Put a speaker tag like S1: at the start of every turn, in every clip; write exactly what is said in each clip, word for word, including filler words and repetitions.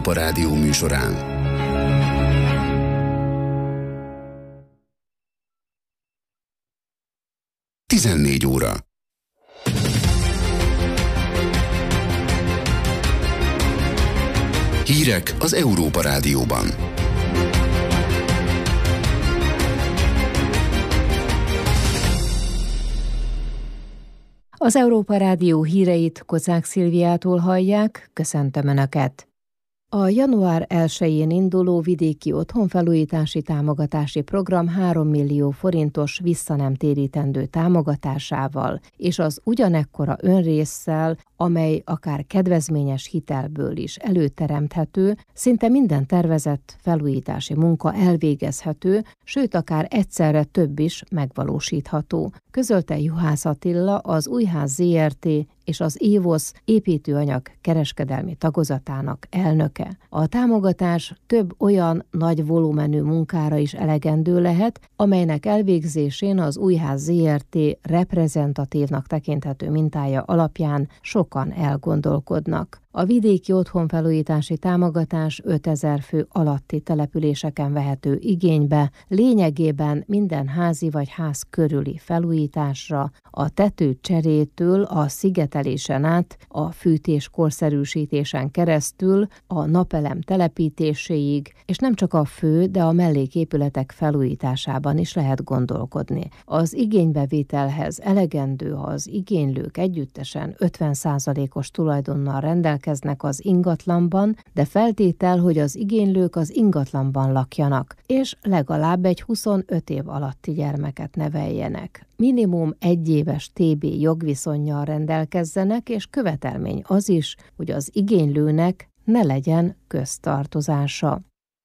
S1: Európa Rádió műsorán. tizennégy óra. Hírek az Európa Rádióban.
S2: Az Európa Rádió híreit Kozák Szilviától hallják, köszöntöm Önöket! A január elsején induló vidéki otthonfelújítási támogatási program három millió forintos visszanemtérítendő támogatásával és az ugyanekkora önrésszel, amely akár kedvezményes hitelből is előteremthető, szinte minden tervezett felújítási munka elvégezhető, sőt akár egyszerre több is megvalósítható, közölte Juhász Attila, az Újház zé er té és az évosz építőanyag kereskedelmi tagozatának elnöke. A támogatás több olyan nagy volumenű munkára is elegendő lehet, amelynek elvégzésén az Újház zé er té reprezentatívnak tekinthető mintája alapján sokan elgondolkodnak. A vidéki otthonfelújítási támogatás ötezer fő alatti településeken vehető igénybe, lényegében minden házi vagy ház körüli felújításra, a tető cserétől a szigetelésen át, a fűtés korszerűsítésen keresztül, a napelem telepítéséig, és nem csak a fő, de a melléképületek felújításában is lehet gondolkodni. Az igénybevételhez elegendő, ha az igénylők együttesen ötven százalékos tulajdonnal rendelkeznek az ingatlanban, de feltétel, hogy az igénylők az ingatlanban lakjanak, és legalább egy huszonöt év alatti gyermeket neveljenek. Minimum egy éves té bé jogviszonnyal rendelkezzenek, és követelmény az is, hogy az igénylőnek ne legyen köztartozása.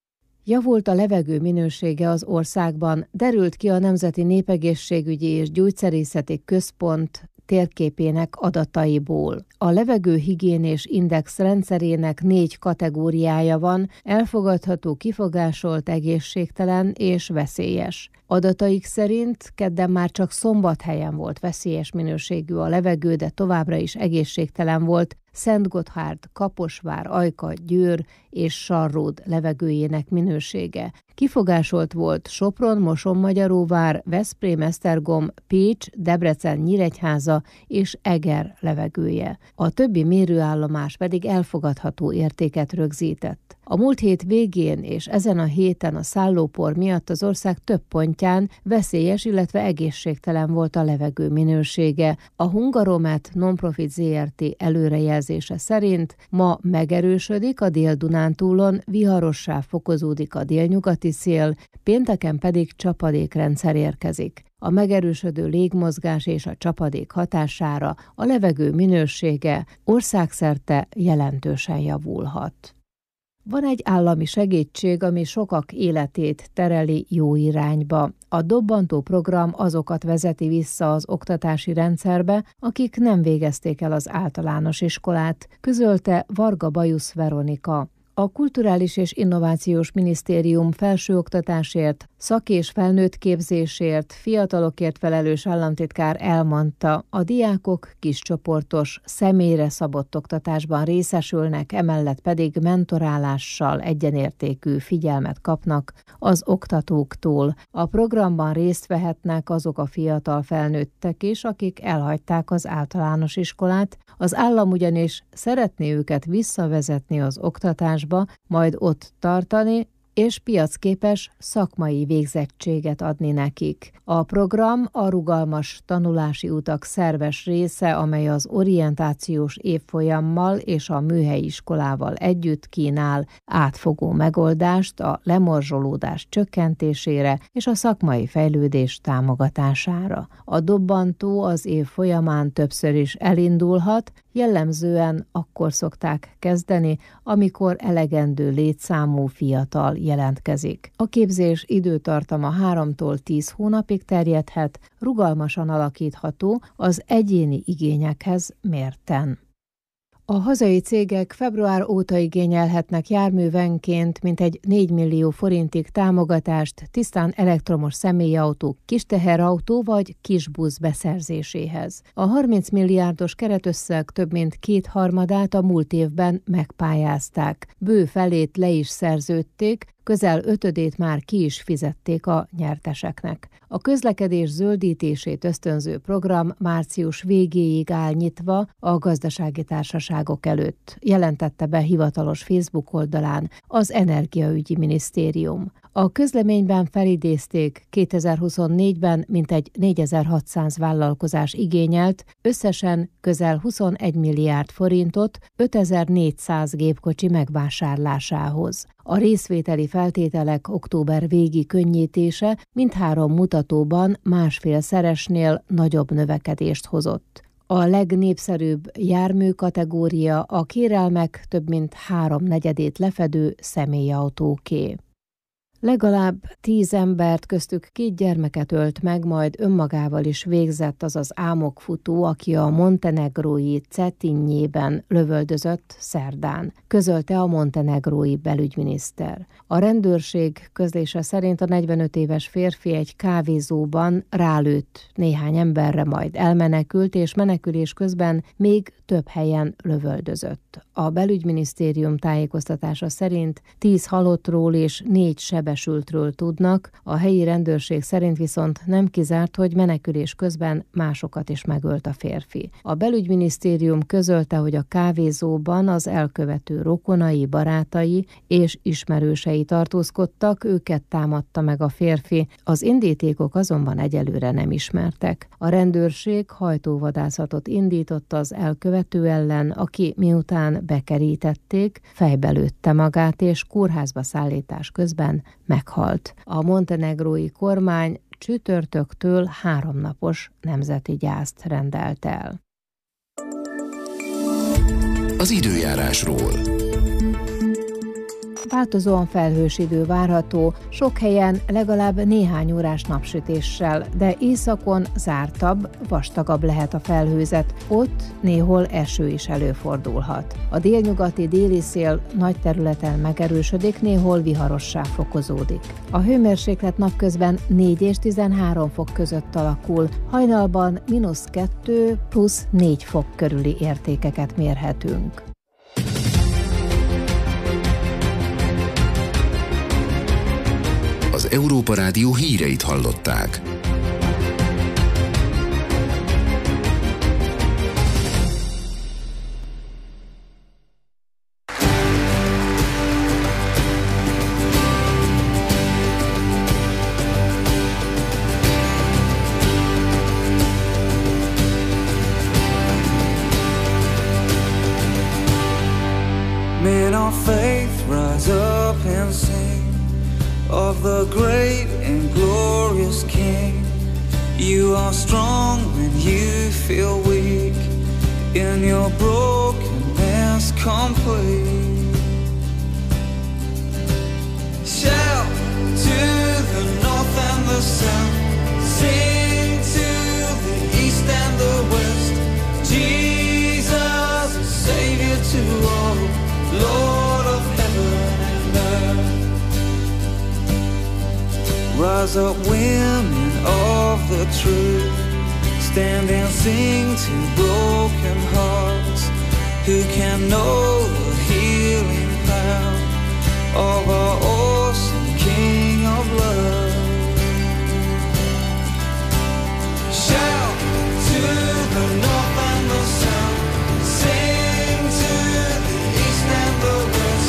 S2: Javult a levegő minősége az országban, derült ki a Nemzeti Népegészségügyi és Gyógyszerészeti Központ térképének adataiból. A levegőhigiénés index rendszerének négy kategóriája van: elfogadható, kifogásolt, egészségtelen és veszélyes. Adataik szerint kedden már csak Szombathelyen volt veszélyes minőségű a levegő, de továbbra is egészségtelen volt Szentgotthárd, Kaposvár, Ajka, Győr és Sarród levegőjének minősége. Kifogásolt volt Sopron, Mosonmagyaróvár, Veszprém, Esztergom, Pécs, Debrecen, Nyíregyháza és Eger levegője. A többi mérőállomás pedig elfogadható értéket rögzített. A múlt hét végén és ezen a héten a szállópor miatt az ország több pontján veszélyes, illetve egészségtelen volt a levegő minősége. A Hungaromet Nonprofit zé er té előrejelzése szerint ma megerősödik a Dél-Dunántúlon, viharossá fokozódik a délnyugati szél, pénteken pedig csapadékrendszer érkezik. A megerősödő légmozgás és a csapadék hatására a levegő minősége országszerte jelentősen javulhat. Van egy állami segítség, ami sokak életét tereli jó irányba. A dobbantó program azokat vezeti vissza az oktatási rendszerbe, akik nem végezték el az általános iskolát, közölte Varga Bajusz Veronika. A Kulturális és Innovációs Minisztérium felsőoktatásért, szak- és felnőtt képzésért, fiatalokért felelős államtitkár elmondta, a diákok kiscsoportos, személyre szabott oktatásban részesülnek, emellett pedig mentorálással egyenértékű figyelmet kapnak az oktatóktól. A programban részt vehetnek azok a fiatal felnőttek is, akik elhagyták az általános iskolát, az állam ugyanis szeretné őket visszavezetni az oktatásba, majd ott tartani, és piacképes szakmai végzettséget adni nekik. A program a rugalmas tanulási utak szerves része, amely az orientációs évfolyammal és a műhelyi iskolával együtt kínál átfogó megoldást a lemorzsolódás csökkentésére és a szakmai fejlődés támogatására. A dobbantó az év folyamán többször is elindulhat, jellemzően akkor szokták kezdeni, amikor elegendő létszámú fiatal jelentkezik. A képzés időtartama háromtól tíz hónapig terjedhet, rugalmasan alakítható az egyéni igényekhez mérten. A hazai cégek február óta igényelhetnek járművenként mintegy négy millió forintig támogatást tisztán elektromos személyautó, kis teherautó vagy kisbusz beszerzéséhez. A harminc milliárdos keretösszeg több mint kétharmadát a múlt évben megpályázták. Bő felét le is szerződték, közel ötödét már ki is fizették a nyerteseknek. A közlekedés zöldítését ösztönző program március végéig áll nyitva a gazdasági társaságok előtt, jelentette be hivatalos Facebook oldalán az Energiaügyi Minisztérium. A közleményben felidézték, kétezer-huszonnégyben mintegy négyezer-hatszáz vállalkozás igényelt összesen közel huszonegy milliárd forintot ötezer-négyszáz gépkocsi megvásárlásához. A részvételi feltételek október végi könnyítése mindhárom mutatóban másfélszeresnél nagyobb növekedést hozott. A legnépszerűbb jármű kategória a kérelmek több mint háromnegyedét lefedő személyautóké. Legalább tíz embert, köztük két gyermeket ölt meg, majd önmagával is végzett az az álmokfutó, aki a montenegrói Cetinjében lövöldözött szerdán, közölte a montenegrói belügyminiszter. A rendőrség közlése szerint a negyvenöt éves férfi egy kávézóban rálőtt néhány emberre, majd elmenekült, és menekülés közben még több helyen lövöldözött. A belügyminisztérium tájékoztatása szerint tíz halottról és négy sebesültről tudnak, a helyi rendőrség szerint viszont nem kizárt, hogy menekülés közben másokat is megölt a férfi. A belügyminisztérium közölte, hogy a kávézóban az elkövető rokonai, barátai és ismerősei tartózkodtak, őket támadta meg a férfi, az indítékok azonban egyelőre nem ismertek. A rendőrség hajtóvadászatot indított az elkövető ellen, aki miután bekerítették, fejbe lőtte magát, és kórházba szállítás közben meghalt. A montenegrói kormány csütörtöktől háromnapos nemzeti gyászt rendelt el.
S1: Az időjárásról.
S2: Változóan felhős idő várható, sok helyen legalább néhány órás napsütéssel, de északon zártabb, vastagabb lehet a felhőzet, ott néhol eső is előfordulhat. A délnyugati déli szél nagy területen megerősödik, néhol viharossá fokozódik. A hőmérséklet napközben négy és tizenhárom fok között alakul, hajnalban mínusz kettő plusz négy fok körüli értékeket mérhetünk.
S1: Az Európa Rádió híreit hallották.
S3: Men of faith, rise up and sing of the great and glorious King. You are strong when you feel weak, in your brokenness complete. Shout to the north and the south, sing to the east and the west. Jesus is Savior to all, Lord of heaven and earth. Rise up, women of the truth, stand and sing to broken hearts, who can know the healing power of our awesome King of love. Shout to the north and the south, sing to the east and the west.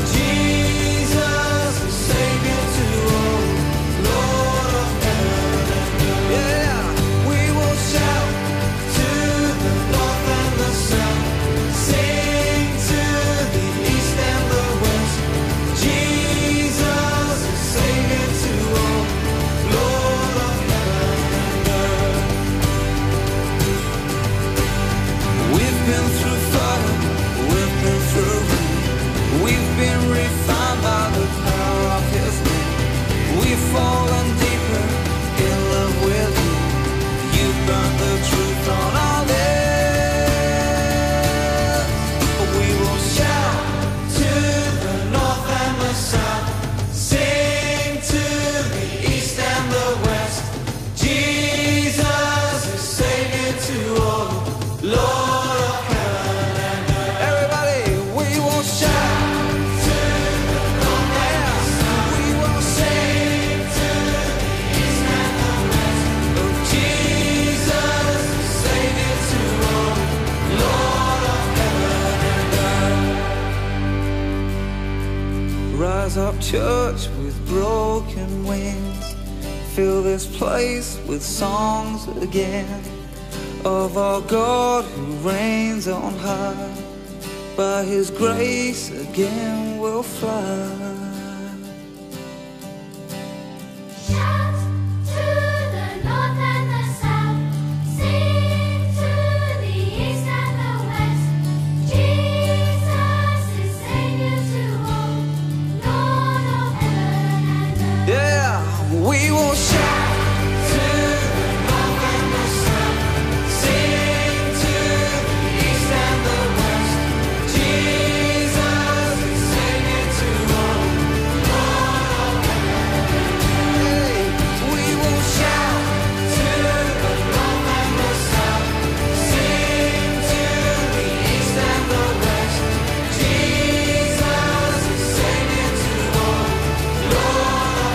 S3: Jesus is Savior to all, Lord of heaven and earth. Yeah, we will shout to the north and the south, sing to the east and the west. Jesus is Savior to all, Lord of heaven and earth. We've been through fire, we've been through rain, we've been refined by the power of His name. We've fallen deeper in love with You. You've burned the truth on our lips. rise up, church, with broken wings. Fill this place with songs again of our God who reigns on high. By His grace again we'll fly. We will shout to the north and the south, sing to the east and the west. Jesus is singing to all, Lord of heaven. We will shout to the north and the south, sing to the east and the west. Jesus is singing to all, Lord.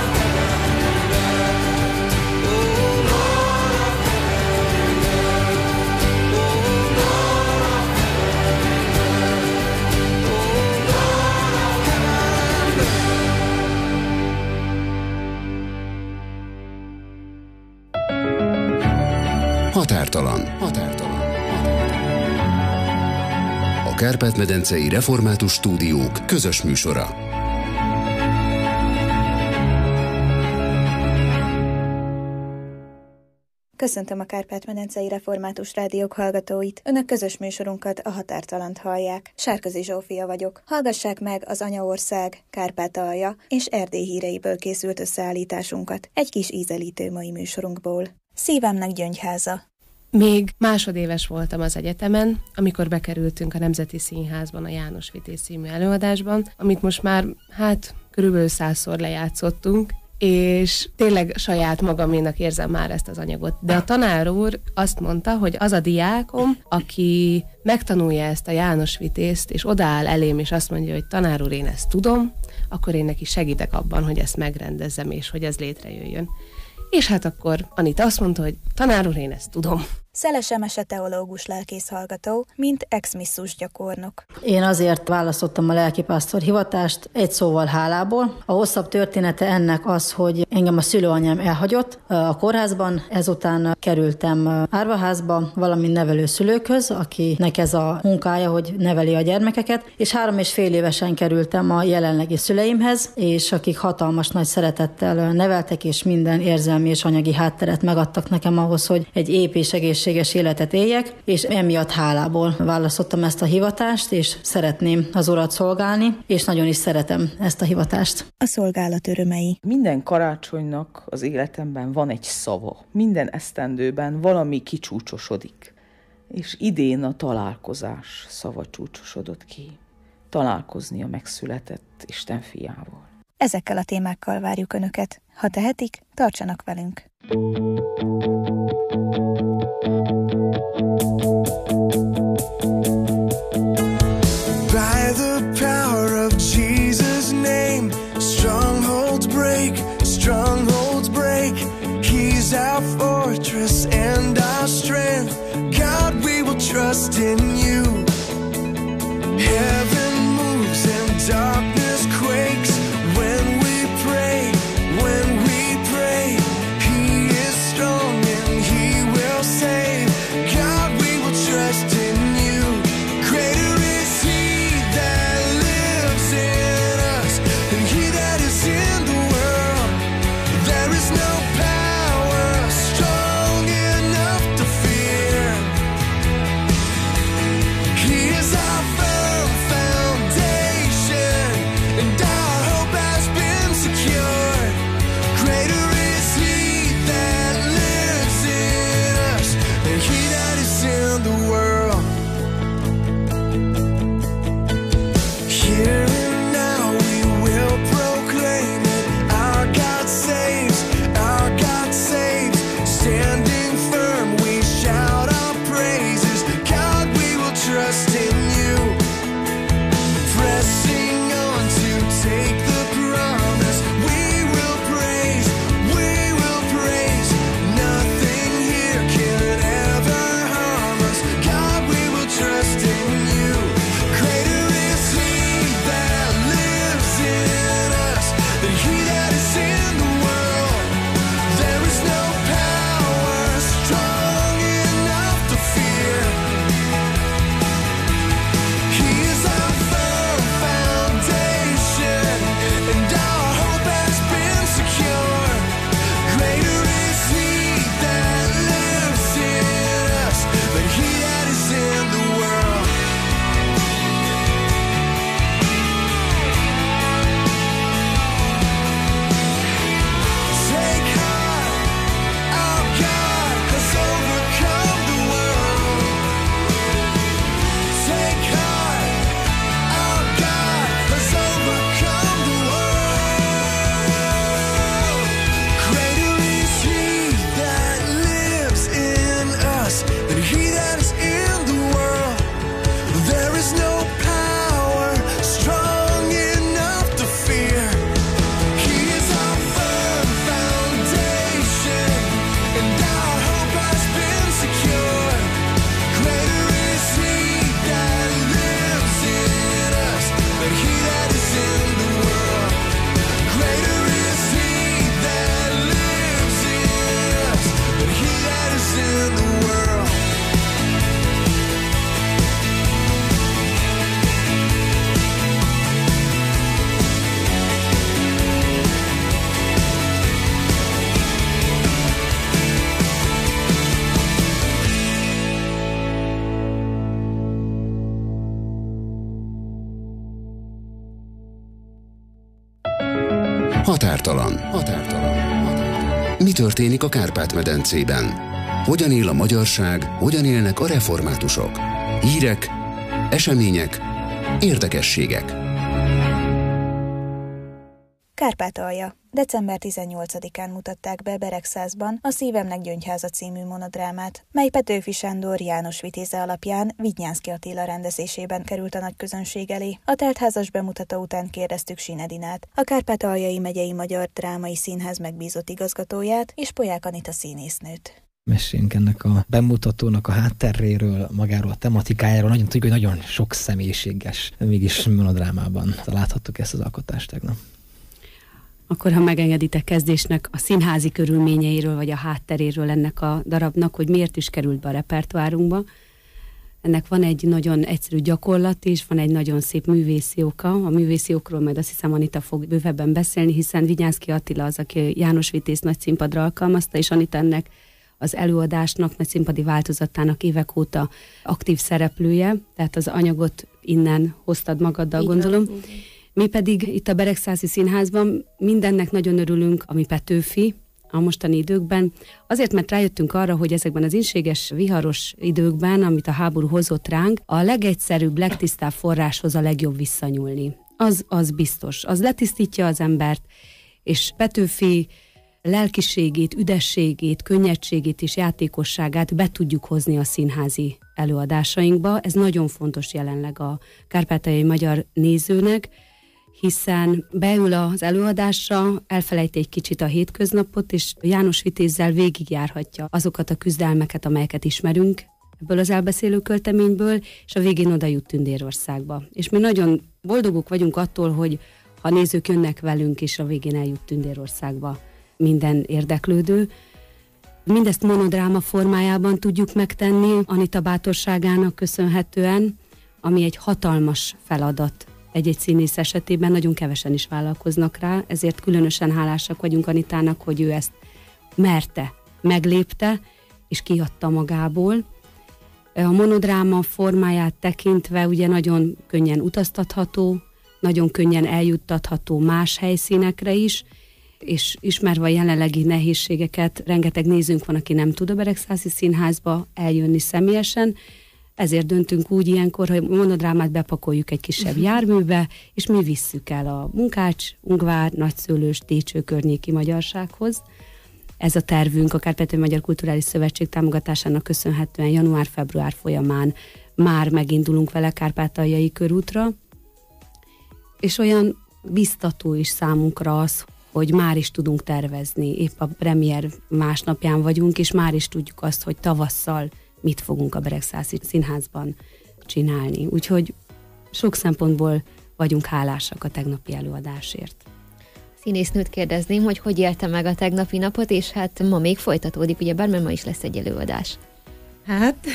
S1: Határtalan. Határtalan. A Kárpát-medencei Református Stúdiók közös műsora.
S4: Köszöntöm a Kárpát-medencei Református Rádiók hallgatóit. Önök közös műsorunkat, a Határtalant hallják. Sárközi Zsófia vagyok. Hallgassák meg az Anyaország, Kárpátalja és Erdély híreiből készült összeállításunkat. Egy kis ízelítő mai műsorunkból. Szívemnek Gyöngyháza.
S5: Még másodéves voltam az egyetemen, amikor bekerültünk a Nemzeti Színházban a János Vitéz című előadásban, amit most már, hát, körülbelül százszor lejátszottunk, és tényleg saját magaménak érzem már ezt az anyagot. De a tanár úr azt mondta, hogy az a diákom, aki megtanulja ezt a János Vitézt, és odaáll elém, és azt mondja, hogy tanár úr, én ezt tudom, akkor én neki segítek abban, hogy ezt megrendezzem, és hogy ez létrejöjjön. És hát akkor Anita azt mondta, hogy tanár úr, én ezt tudom.
S4: Szeles Emese teológus lelkész hallgató, mint ex-misszus gyakornok.
S6: Én azért választottam a lelkipásztor hivatást egy szóval hálából. A hosszabb története ennek az, hogy engem a szülőanyám elhagyott a kórházban, ezután kerültem árvaházba, valamint nevelőszülőkhöz, akinek ez a munkája, hogy neveli a gyermekeket, és három és fél évesen kerültem a jelenlegi szüleimhez, és akik hatalmas nagy szeretettel neveltek, és minden érzelmi és anyagi hátteret megadtak nekem ahhoz, hogy egy ép és egészséges életet éljek, és emiatt hálából választottam ezt a hivatást, és szeretném az Urat szolgálni, és nagyon is szeretem ezt a hivatást.
S4: A szolgálat örömei.
S7: Minden karácsonynak az életemben van egy szava. Minden esztendőben valami kicsúcsosodik. És idén a találkozás szava csúcsosodott ki. Találkozni a megszületett Isten fiával.
S4: Ezekkel a témákkal várjuk Önöket. Ha tehetik, tartsanak velünk!
S8: By the power of Jesus' name, strongholds break, strongholds break. He's our fortress and our strength. God, we will trust in you. Heaven moves and darkness quakes when we pray, when we pray. He is strong and He will save. God, we will trust in you. Greater is He that lives in us than he that is in the world. There is no power strong enough to fear.
S1: Határtalan. Határtalan. Mi történik a Kárpát-medencében? Hogyan él a magyarság, hogyan élnek a reformátusok? Hírek, események, érdekességek.
S4: Kárpátalja. december tizennyolcadikán mutatták be Beregszászban a Szívemnek Gyöngyháza című monodrámát, mely Petőfi Sándor János vitéze alapján Vidnyánszky Attila rendezésében került a nagy közönség elé. A teltházas bemutató után kérdeztük Sinedinát, a Kárpátaljai Megyei Magyar Drámai Színház megbízott igazgatóját, és Polyák Anita színésznőt.
S9: Meséljünk ennek a bemutatónak a hátteréről, magáról a tematikájáról. Nagyon tudjuk, hogy nagyon sok személyiséges, mégis monodrámában láthattuk ezt az alkotást tegnap.
S10: Akkor, ha megengeditek, kezdésnek a színházi körülményeiről, vagy a hátteréről ennek a darabnak, hogy miért is került be a repertoárunkba. Ennek van egy nagyon egyszerű gyakorlat is, van egy nagyon szép művészi oka. A művészi okról majd azt hiszem Anita fog bővebben beszélni, hiszen Vidnyánszky Attila az, aki János Vitéz nagy színpadra alkalmazta, és Anita ennek az előadásnak, nagy színpadi változatának évek óta aktív szereplője, tehát az anyagot innen hoztad magaddal, gondolom. Mi pedig itt a Beregszászi Színházban mindennek nagyon örülünk, ami Petőfi a mostani időkben. Azért, mert rájöttünk arra, hogy ezekben az inséges, viharos időkben, amit a háború hozott ránk, a legegyszerűbb, legtisztább forráshoz a legjobb visszanyúlni. Az, az biztos. Az letisztítja az embert, és Petőfi lelkiségét, üdességét, könnyedségét és játékosságát be tudjuk hozni a színházi előadásainkba. Ez nagyon fontos jelenleg a kárpátaljai magyar nézőnek, hiszen beül az előadásra, elfelejti egy kicsit a hétköznapot, és János Vitézzel végigjárhatja azokat a küzdelmeket, amelyeket ismerünk ebből az elbeszélő költeményből, és a végén oda jut Tündérországba. És mi nagyon boldogok vagyunk attól, hogy ha nézők jönnek velünk, és a végén eljut Tündérországba minden érdeklődő. Mindezt monodráma formájában tudjuk megtenni Anita bátorságának köszönhetően, ami egy hatalmas feladat. Egy-egy színész esetében nagyon kevesen is vállalkoznak rá, ezért különösen hálásak vagyunk Anitának, hogy ő ezt merte, meglépte, és kiadta magából. A monodráma formáját tekintve ugye nagyon könnyen utaztatható, nagyon könnyen eljuttatható más helyszínekre is, és ismerve a jelenlegi nehézségeket, rengeteg nézőnk van, aki nem tud a Beregszászi Színházba eljönni személyesen, ezért döntünk úgy ilyenkor, hogy monodrámát bepakoljuk egy kisebb járműbe, és mi visszük el a Munkács, Ungvár, Nagyszőlős, Técső környéki magyarsághoz. Ez a tervünk a Kárpátaljai Magyar Kulturális Szövetség támogatásának köszönhetően január-február folyamán már megindulunk vele Kárpátaljai körútra, és olyan biztató is számunkra az, hogy már is tudunk tervezni. Épp a premier másnapján vagyunk, és már is tudjuk azt, hogy tavasszal mit fogunk a Beregszászi Színházban csinálni. Úgyhogy sok szempontból vagyunk hálásak a tegnapi előadásért.
S11: Színésznőt kérdezném, hogy hogy élte meg a tegnapi napot, és hát ma még folytatódik, ugye bár ma is lesz egy előadás.
S5: Hát,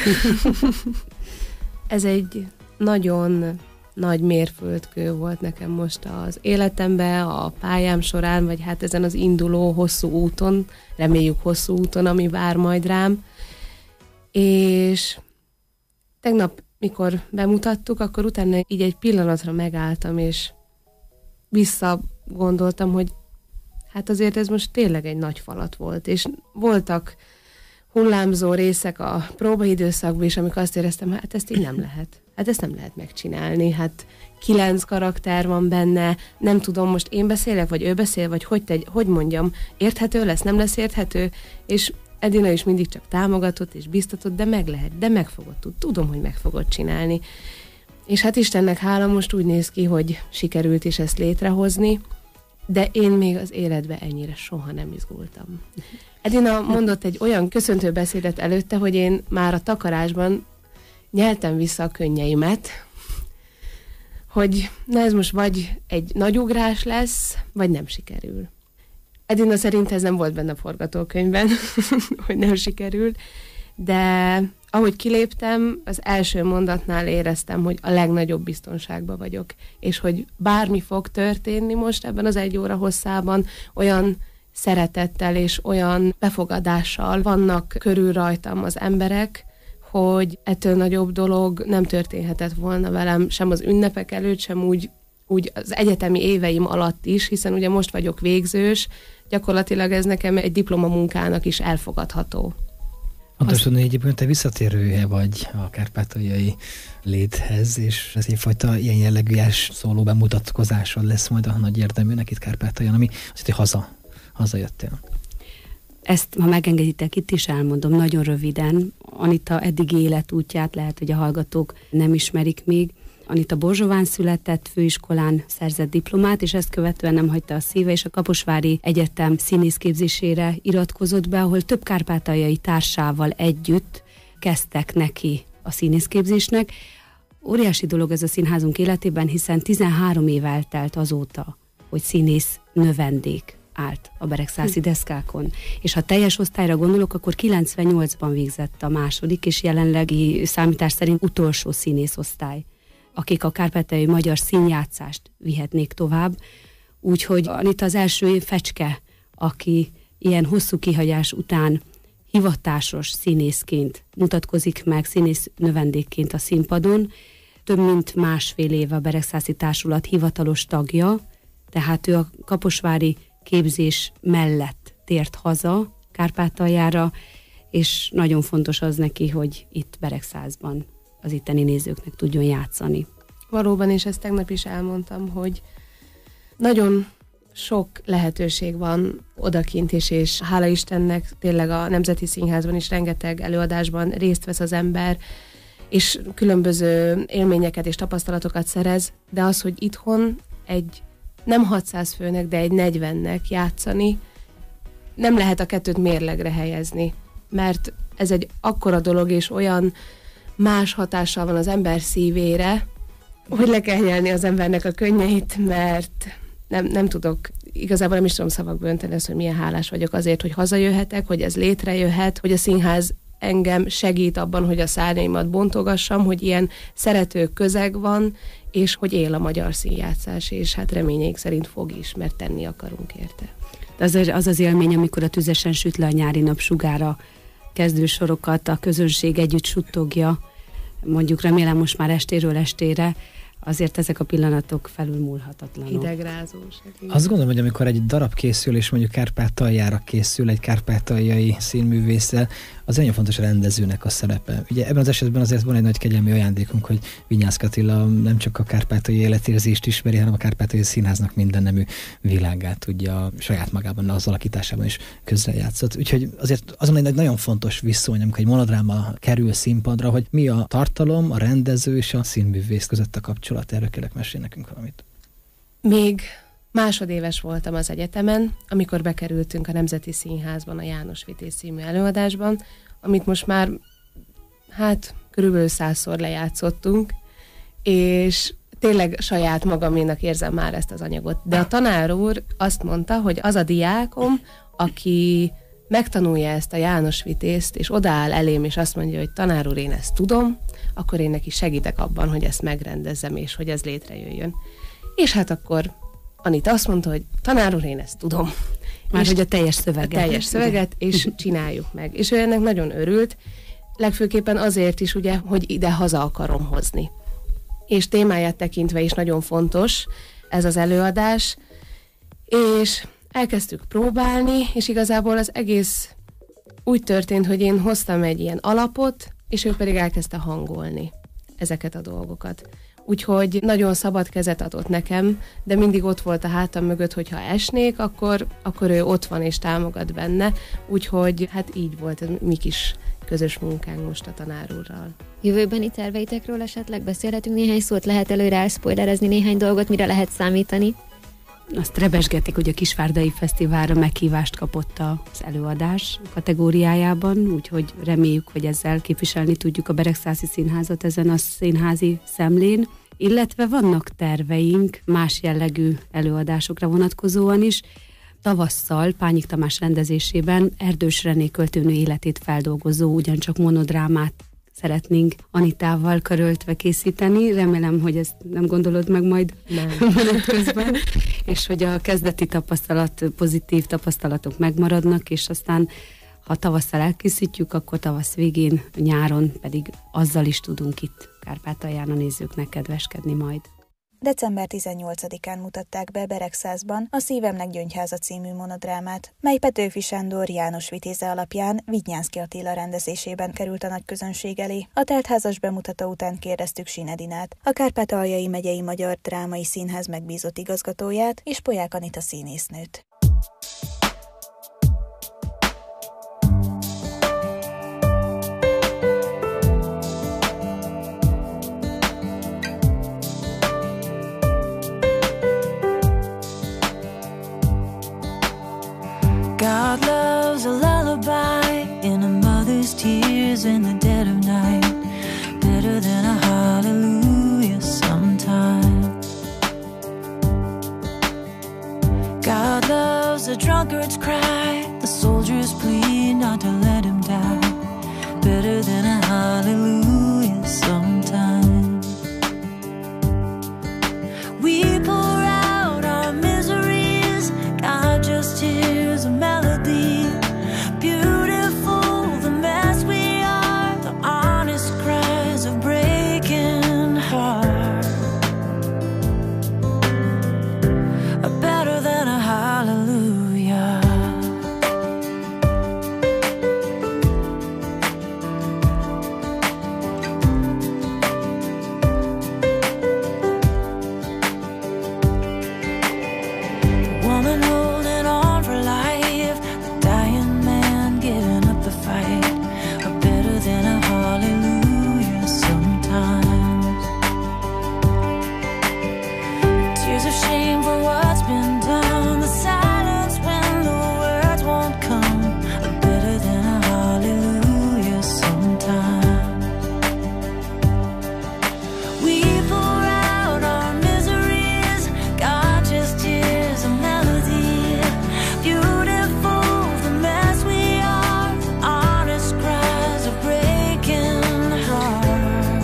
S5: ez egy nagyon nagy mérföldkő volt nekem most az életemben, a pályám során, vagy hát ezen az induló hosszú úton, reméljük hosszú úton, ami vár majd rám. És tegnap, mikor bemutattuk, akkor utána így egy pillanatra megálltam, és visszagondoltam, hogy hát azért ez most tényleg egy nagy falat volt, és voltak hullámzó részek a próbaidőszakban is, amikor azt éreztem, hát ezt így nem lehet. Hát ezt nem lehet megcsinálni, hát kilenc karakter van benne, nem tudom, most én beszélek, vagy ő beszél, vagy hogy, tegy, hogy mondjam, érthető lesz, nem lesz érthető, és Edina is mindig csak támogatott és biztatott, de meg lehet, de meg fogod tud, tudom, hogy meg fogod csinálni. És hát Istennek hála, most úgy néz ki, hogy sikerült is ezt létrehozni, de én még az életben ennyire soha nem izgultam. Edina mondott egy olyan köszöntő beszédet előtte, hogy én már a takarásban nyeltem vissza a könnyeimet, hogy na ez most vagy egy nagy ugrás lesz, vagy nem sikerül. Edina szerint ez nem volt benne a forgatókönyvben, hogy nem sikerül, de ahogy kiléptem, az első mondatnál éreztem, hogy a legnagyobb biztonságban vagyok, és hogy bármi fog történni most ebben az egy óra hosszában, olyan szeretettel és olyan befogadással vannak körül rajtam az emberek, hogy ettől nagyobb dolog nem történhetett volna velem, sem az ünnepek előtt, sem úgy úgy az egyetemi éveim alatt is, hiszen ugye most vagyok végzős, gyakorlatilag ez nekem egy diplomamunkának is elfogadható.
S9: Fontos tudni, hogy egyébként te visszatérője vagy a kárpátaljai léthez, és ez egyfajta ilyen jellegű szóló bemutatkozásod lesz majd a nagy érdeműnek itt Kárpátaljon, ami azt hogy haza, hazajöttél.
S10: Ezt, ha megengeditek, itt is elmondom nagyon röviden. Anita eddigi életútját lehet, hogy a hallgatók nem ismerik még. Anita Borzsován született, főiskolán szerzett diplomát, és ezt követően nem hagyta a szíve, és a Kaposvári Egyetem színészképzésére iratkozott be, ahol több kárpátaljai társával együtt kezdtek neki a színészképzésnek. Óriási dolog ez a színházunk életében, hiszen tizenhárom év eltelt azóta, hogy színész növendék állt a beregszászi deszkákon. És ha teljes osztályra gondolok, akkor kilencvennyolcban végzett a második, és jelenlegi számítás szerint utolsó színészosztály, akik a kárpátaljai magyar színjátszást vihetnék tovább. Úgyhogy Anita az első fecske, aki ilyen hosszú kihagyás után hivatásos színészként mutatkozik meg, színész növendékként a színpadon. Több mint másfél éve a Beregszászi Társulat hivatalos tagja, tehát ő a kaposvári képzés mellett tért haza Kárpátaljára, és nagyon fontos az neki, hogy itt Beregszászban az itteni nézőknek tudjon játszani.
S5: Valóban, és ezt tegnap is elmondtam, hogy nagyon sok lehetőség van odakint is, és hála Istennek tényleg a Nemzeti Színházban is rengeteg előadásban részt vesz az ember, és különböző élményeket és tapasztalatokat szerez, de az, hogy itthon egy nem hatszáz főnek, de egy negyvennek játszani, nem lehet a kettőt mérlegre helyezni, mert ez egy akkora dolog, és olyan más hatással van az ember szívére, hogy le kell nyelni az embernek a könnyeit, mert nem, nem tudok, igazából nem is tudom szavakba önteni azt, hogy milyen hálás vagyok azért, hogy hazajöhetek, hogy ez létrejöhet, hogy a színház engem segít abban, hogy a szárnyaimat bontogassam, hogy ilyen szerető közeg van, és hogy él a magyar színjátszás, és hát reményeik szerint fog is, mert tenni akarunk érte.
S10: De az, az az élmény, amikor a tüzesen süt le a nyári napsugára kezdősorokat, a közönség együtt suttogja, mondjuk remélem most már estéről estére, azért ezek a pillanatok felülmúlhatatlanok.
S5: Hidegrázós.
S9: Azt gondolom, hogy amikor egy darab készül, és mondjuk Kárpátaljára készül, egy kárpátaljai színművésszel, az nagyon fontos a rendezőnek a szerepe. Ugye ebben az esetben azért van egy nagy kegyelmi ajándékunk, hogy Vinyánszky Attila nem csak a kárpátaljai életérzést ismeri, hanem a Kárpátaljai Színháznak mindennemű világát tudja saját magában, az alakításában is közrejátszott. Úgyhogy azért azon egy nagyon fontos viszony, amikor egy monodráma kerül színpadra, hogy mi a tartalom, a rendező és a színművész között a kapcsolat. Erről kérlek, mesélj nekünk valamit.
S5: Még másodéves voltam az egyetemen, amikor bekerültünk a Nemzeti Színházban a János Vitéz című előadásban, amit most már hát körülbelül százszor lejátszottunk, és tényleg saját magaménak érzem már ezt az anyagot. De a tanár úr azt mondta, hogy az a diákom, aki megtanulja ezt a János Vitézt, és odaáll elém, és azt mondja, hogy tanár úr, én ezt tudom, akkor én neki segítek abban, hogy ezt megrendezzem, és hogy ez létrejöjjön. És hát akkor Anita azt mondta, hogy tanár úr, én ezt tudom.
S10: Már hogy a teljes szöveget.
S5: A teljes szöveget, és csináljuk meg. És ő ennek nagyon örült, legfőképpen azért is, ugye, hogy ide haza akarom hozni. És témáját tekintve is nagyon fontos ez az előadás, és elkezdtük próbálni, és igazából az egész úgy történt, hogy én hoztam egy ilyen alapot, és ő pedig elkezdte hangolni ezeket a dolgokat. Úgyhogy nagyon szabad kezet adott nekem, de mindig ott volt a hátam mögött, hogy ha esnék, akkor, akkor ő ott van és támogat benne. Úgyhogy hát így volt ez mi kis közös munkánk most a tanár úrral.
S11: Jövőbeni terveitekről esetleg beszélhetünk néhány szót? Lehet előre elszpoilerezni néhány dolgot, mire lehet számítani?
S10: Azt rebesgetik, hogy a Kisvárdai Fesztiválra meghívást kapott az előadás kategóriájában, úgyhogy reméljük, hogy ezzel képviselni tudjuk a Beregszászi Színházat ezen a színházi szemlén, illetve vannak terveink más jellegű előadásokra vonatkozóan is. Tavasszal Pányik Tamás rendezésében Erdős René költőnő életét feldolgozó, ugyancsak monodrámát szeretnénk Anitával karöltve készíteni. Remélem, hogy ezt nem gondolod meg majd menet közben, és hogy a kezdeti tapasztalat, pozitív tapasztalatok megmaradnak, és aztán ha tavasszal elkészítjük, akkor tavasz végén, nyáron pedig azzal is tudunk itt Kárpátalján a nézőknek kedveskedni majd.
S4: december tizennyolcadikán mutatták be Beregszászban a Szívemnek Gyöngyháza című monodrámát, mely Petőfi Sándor János Vitéze alapján Vidnyánszky Attila rendezésében került a nagy közönség elé. A teltházas bemutató után kérdeztük Sinedinát, a Kárpátaljai Megyei Magyar Drámai Színház megbízott igazgatóját, és Polyák Anita színésznőt.
S12: God loves a lullaby in a mother's tears in the dead of night, better than a hallelujah sometimes. God loves a drunkard's cry, the soldier's plea not to let him die, better than a hallelujah sometimes. We pour out our miseries, God just hears a melody. Beautiful, the mess we are, the honest cries of breaking heart are better than a hallelujah. Woman holding on for life, the dying man giving up the fight, are better than a hallelujah sometimes. Tears of shame for what's been done, the silence when the words won't come, are better than a hallelujah sometimes. We pour out our miseries, God just hears a melody. Beautiful, the mess we are, honest cries of breaking heart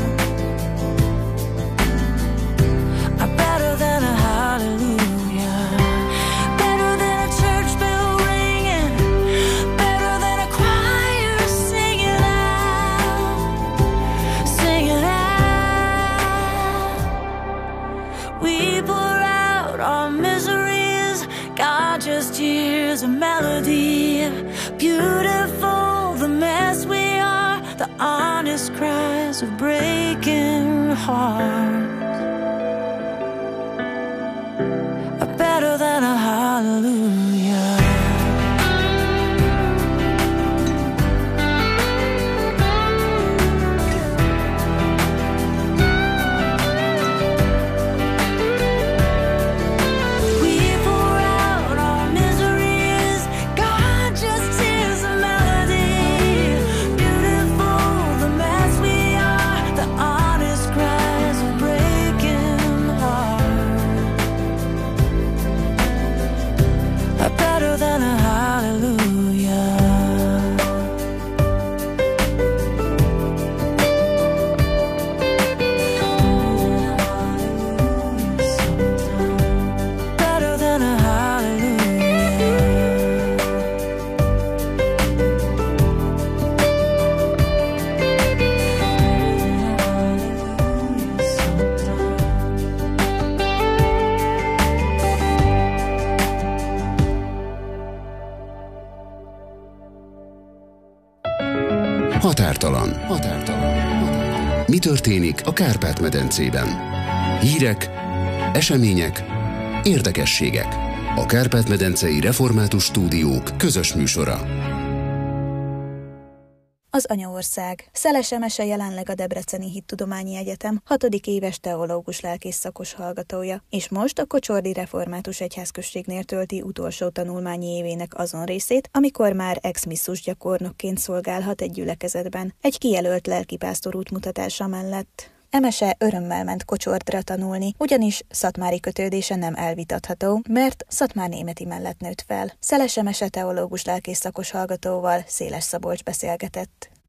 S12: are better than a hallelujah. Better than a church bell ringing, better than a choir singing out, singing out. We pour out our miseries, God just hears a melody. Beautiful, the mess we are, the honest cries of breaking hearts are better than a hallelujah. We pour out our miseries, God just hears a melody. Beautiful, the mess we are, the honest cries of breaking heart are better than a hallelujah. Better than a hallelujah.
S1: Határtalan. Határtalan. Mi történik a Kárpát-medencében? Hírek, események, érdekességek. A Kárpát-medencei Református Stúdiók közös műsora.
S4: Az anyaország. Szeles Emese jelenleg a Debreceni Hittudományi Egyetem hatodik éves teológus lelkész szakos hallgatója, és most a Kocsordi Református Egyházközségnél tölti utolsó tanulmányi évének azon részét, amikor már ex-misszus gyakornokként szolgálhat egy gyülekezetben, egy kijelölt lelkipásztor útmutatása mellett. Emese örömmel ment Kocsordra tanulni, ugyanis szatmári kötődése nem elvitatható, mert szatmárnémeti mellett nőtt fel. Szeles Emese teológus lelkész szakos hallgatóval Széles Szabolcs beszélgetett.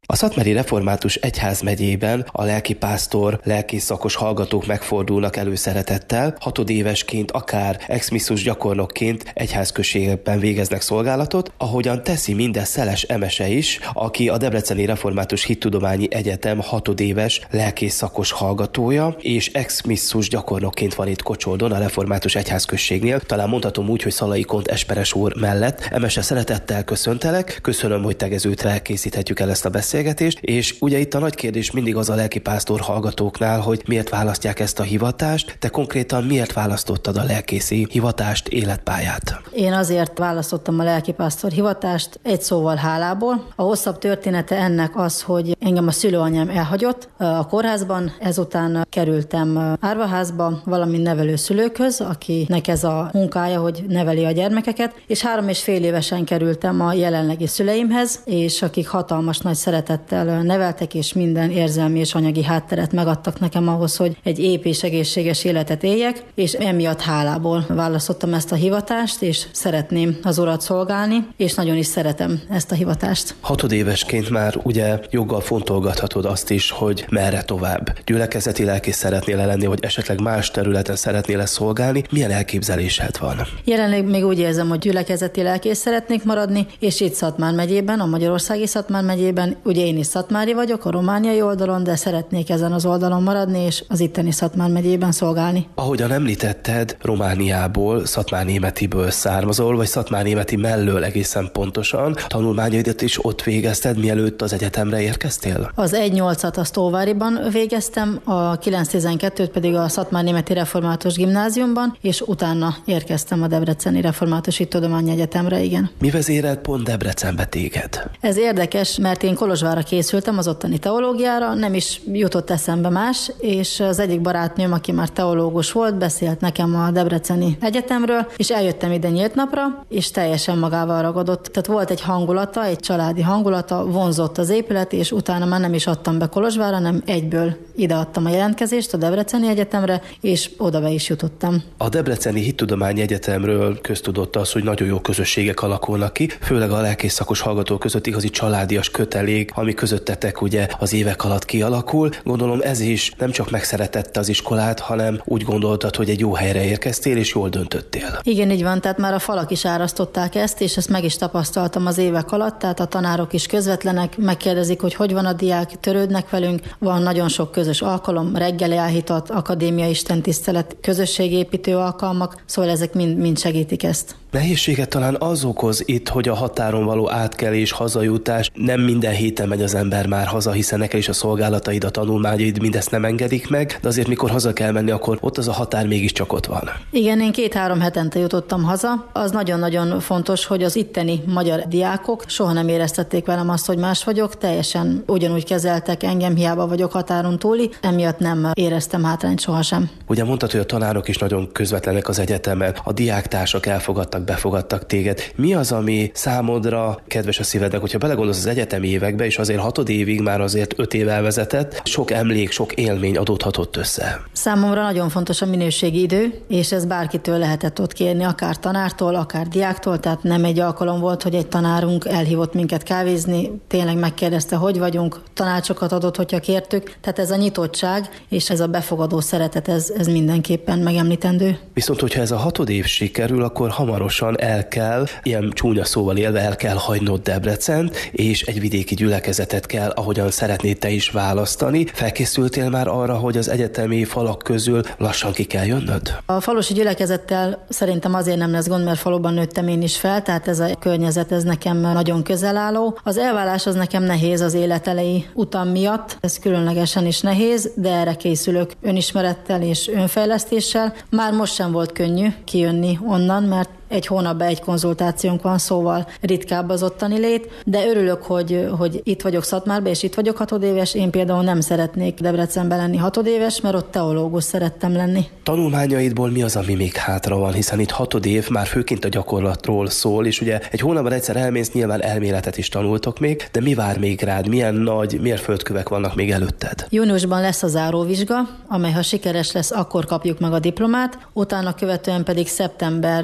S13: A Szatmári Református Egyházmegyében a lelkipásztor, lelkészszakos hallgatók megfordulnak előszeretettel, hatodévesként, akár ex-misszus gyakornokként egyházközségekben végeznek szolgálatot, ahogyan teszi mindez Szeles Emese is, aki a Debreceni Református Hittudományi Egyetem hatodéves lelkészszakos hallgatója, és ex-misszus gyakornokként van itt Kocsoldon, a Református Egyházközségnél. Talán mondhatom úgy, hogy Szalai Kont Esperes úr mellett. Emese, szeretettel köszöntelek, köszönöm, hogy tegeződre készíthetjük el ezt a beszélgetést, és ugye itt a nagy kérdés mindig az a lelkipásztor hallgatóknál, hogy miért választják ezt a hivatást. Te konkrétan miért választottad a lelkészi hivatást, életpályát?
S6: Én azért választottam a lelkipásztor hivatást, egy szóval hálából. A hosszabb története ennek az, hogy engem a szülőanyám elhagyott a kórházban, ezután kerültem árvaházba, valamint nevelőszülőkhöz, akinek ez a munkája, hogy neveli a gyermekeket, és három és fél évesen kerültem a jelenlegi szüleimhez, és akik hatalmas nagy szeretettel neveltek, és minden érzelmi és anyagi hátteret megadtak nekem ahhoz, hogy egy ép és egészséges életet éljek, és emiatt hálából választottam ezt a hivatást, és szeretném az Urat szolgálni, és nagyon is szeretem ezt a hivatást.
S13: Hatodévesként már ugye joggal fontolgathatod azt is, hogy merre tovább. Gyülekezeti lelkész szeretnél lenni, vagy esetleg más területen szeretnél szolgálni. Milyen elképzelésed van?
S6: Jelenleg még úgy érzem, hogy gyülekezeti lelkész szeretnék maradni, és itt Szatmár megyében, a magyarországi Szatmár megyében, ugye én is szatmári vagyok, a romániai oldalon, de szeretnék ezen az oldalon maradni, és az itteni Szatmár megyében szolgálni.
S13: Ahogyan említetted, Romániából, szatmárnémetiből származol, vagy szatmárnémeti mellől egészen pontosan. Tanulmányaidat is ott végezted, mielőtt az egyetemre érkeztél?
S6: Az egy nyolcat azt Óváriban végeztem, a kilenc tizenkettőt pedig a Szatmárnémeti Református Gimnáziumban, és utána érkeztem a Debreceni Református Hittudományi Egyetemre, igen.
S13: Mi vezérelt pont Debrecenbe téged?
S6: Ez érdekes, mert én Kolozsvárra készültem az ottani teológiára, nem is jutott eszembe más, és az egyik barátnőm, aki már teológus volt, beszélt nekem a Debreceni Egyetemről, és eljöttem ide nyílt napra, és teljesen magával ragadott. Tehát volt egy hangulata, egy családi hangulata, vonzott az épület, és utána már nem is adtam be Kolozsvárra, hanem egyből ide adtam a jelentkezést a Debreceni Egyetemre, és oda be is jutottam.
S13: A Debreceni Hittudományi Egyetemről köztudott az, hogy nagyon jó közösségek alakulnak ki, főleg a lelkészszakos hallgatók között igazi családias kötelék, ami közöttetek ugye az évek alatt kialakul. Gondolom ez is nem csak megszeretette az iskolát, hanem úgy gondoltad, hogy egy jó helyre érkeztél, és jól döntöttél.
S6: Igen, így van, tehát már a falak is árasztották ezt, és ezt meg is tapasztaltam az évek alatt, tehát a tanárok is közvetlenek, megkérdezik, hogy hogy van a diák, törődnek velünk, van nagyon sok közös alkalom, reggeli elhitat, akadémia istentisztelet, közösségépítő alkalmak, szóval ezek mind, mind segítik ezt.
S13: Nehézséget talán az okoz itt, hogy a határon való átkelés, hazajutás, nem minden héten megy az ember már haza, hiszen neked is a szolgálataid, a tanulmányaid mindezt nem engedik meg, de azért mikor haza kell menni, akkor ott az a határ mégiscsak ott van.
S6: Igen, én két-három hetente jutottam haza. Az nagyon-nagyon fontos, hogy az itteni magyar diákok soha nem éreztették velem azt, hogy más vagyok, teljesen ugyanúgy kezeltek engem, hiába vagyok határon túli, emiatt nem éreztem hátrányt sohasem.
S13: Ugye mondtad, hogy a tanárok is nagyon közvetlenek az egyetemen, a diáktársak elfogadtak, befogadtak téged. Mi az, ami számodra kedves a szívednek, hogyha belegondolsz az egyetemi évekbe, és azért hatod évig már azért öt év elvezetett, sok emlék, sok élmény adódhatott össze?
S6: Számomra nagyon fontos a minőségi idő, és ez bárkitől lehetett ott kérni, akár tanártól, akár diáktól, tehát nem egy alkalom volt, hogy egy tanárunk elhívott minket kávézni, tényleg megkérdezte, hogy vagyunk, tanácsokat adott, hogyha kértük, tehát ez a nyitottság és ez a befogadó szeretet, ez, ez mindenképpen megemlítendő.
S13: Viszont, hogyha ez a hatod év sikerül, akkor hamarosan el kell, ilyen csúnya szóval élve el kell hagynod Debrecent, és egy vidéki gyülekezetet kell, ahogyan szeretnéd te is választani. Felkészültél már arra, hogy az egyetemi falak közül lassan ki kell jönnöd?
S6: A falusi gyülekezettel szerintem azért nem lesz gond, mert faluban nőttem én is fel, tehát ez a környezet, ez nekem nagyon közel álló. Az elválás az nekem nehéz az életelei utam miatt, ez különlegesen is nehéz, de erre készülök önismerettel és önfejlesztéssel. Már most sem volt könnyű kijönni onnan, mert egy hónapban egy konzultációnk van, szóval ritkább az ottani lét, de örülök, hogy, hogy itt vagyok Szatmárban, és itt vagyok hatodéves. Én például nem szeretnék Debrecenben lenni hatodéves, mert ott teológus szerettem lenni.
S13: Tanulmányaidból mi az, ami még hátra van, hiszen itt hatodév már főként a gyakorlatról szól, és ugye egy hónapban egyszer elmész, nyilván elméletet is tanultok még, de mi vár még rád, milyen nagy mérföldkövek vannak még előtted?
S6: Júniusban lesz a záróvizsga, amely ha sikeres lesz, akkor kapjuk meg a diplomát, utána követően pedig szeptember végén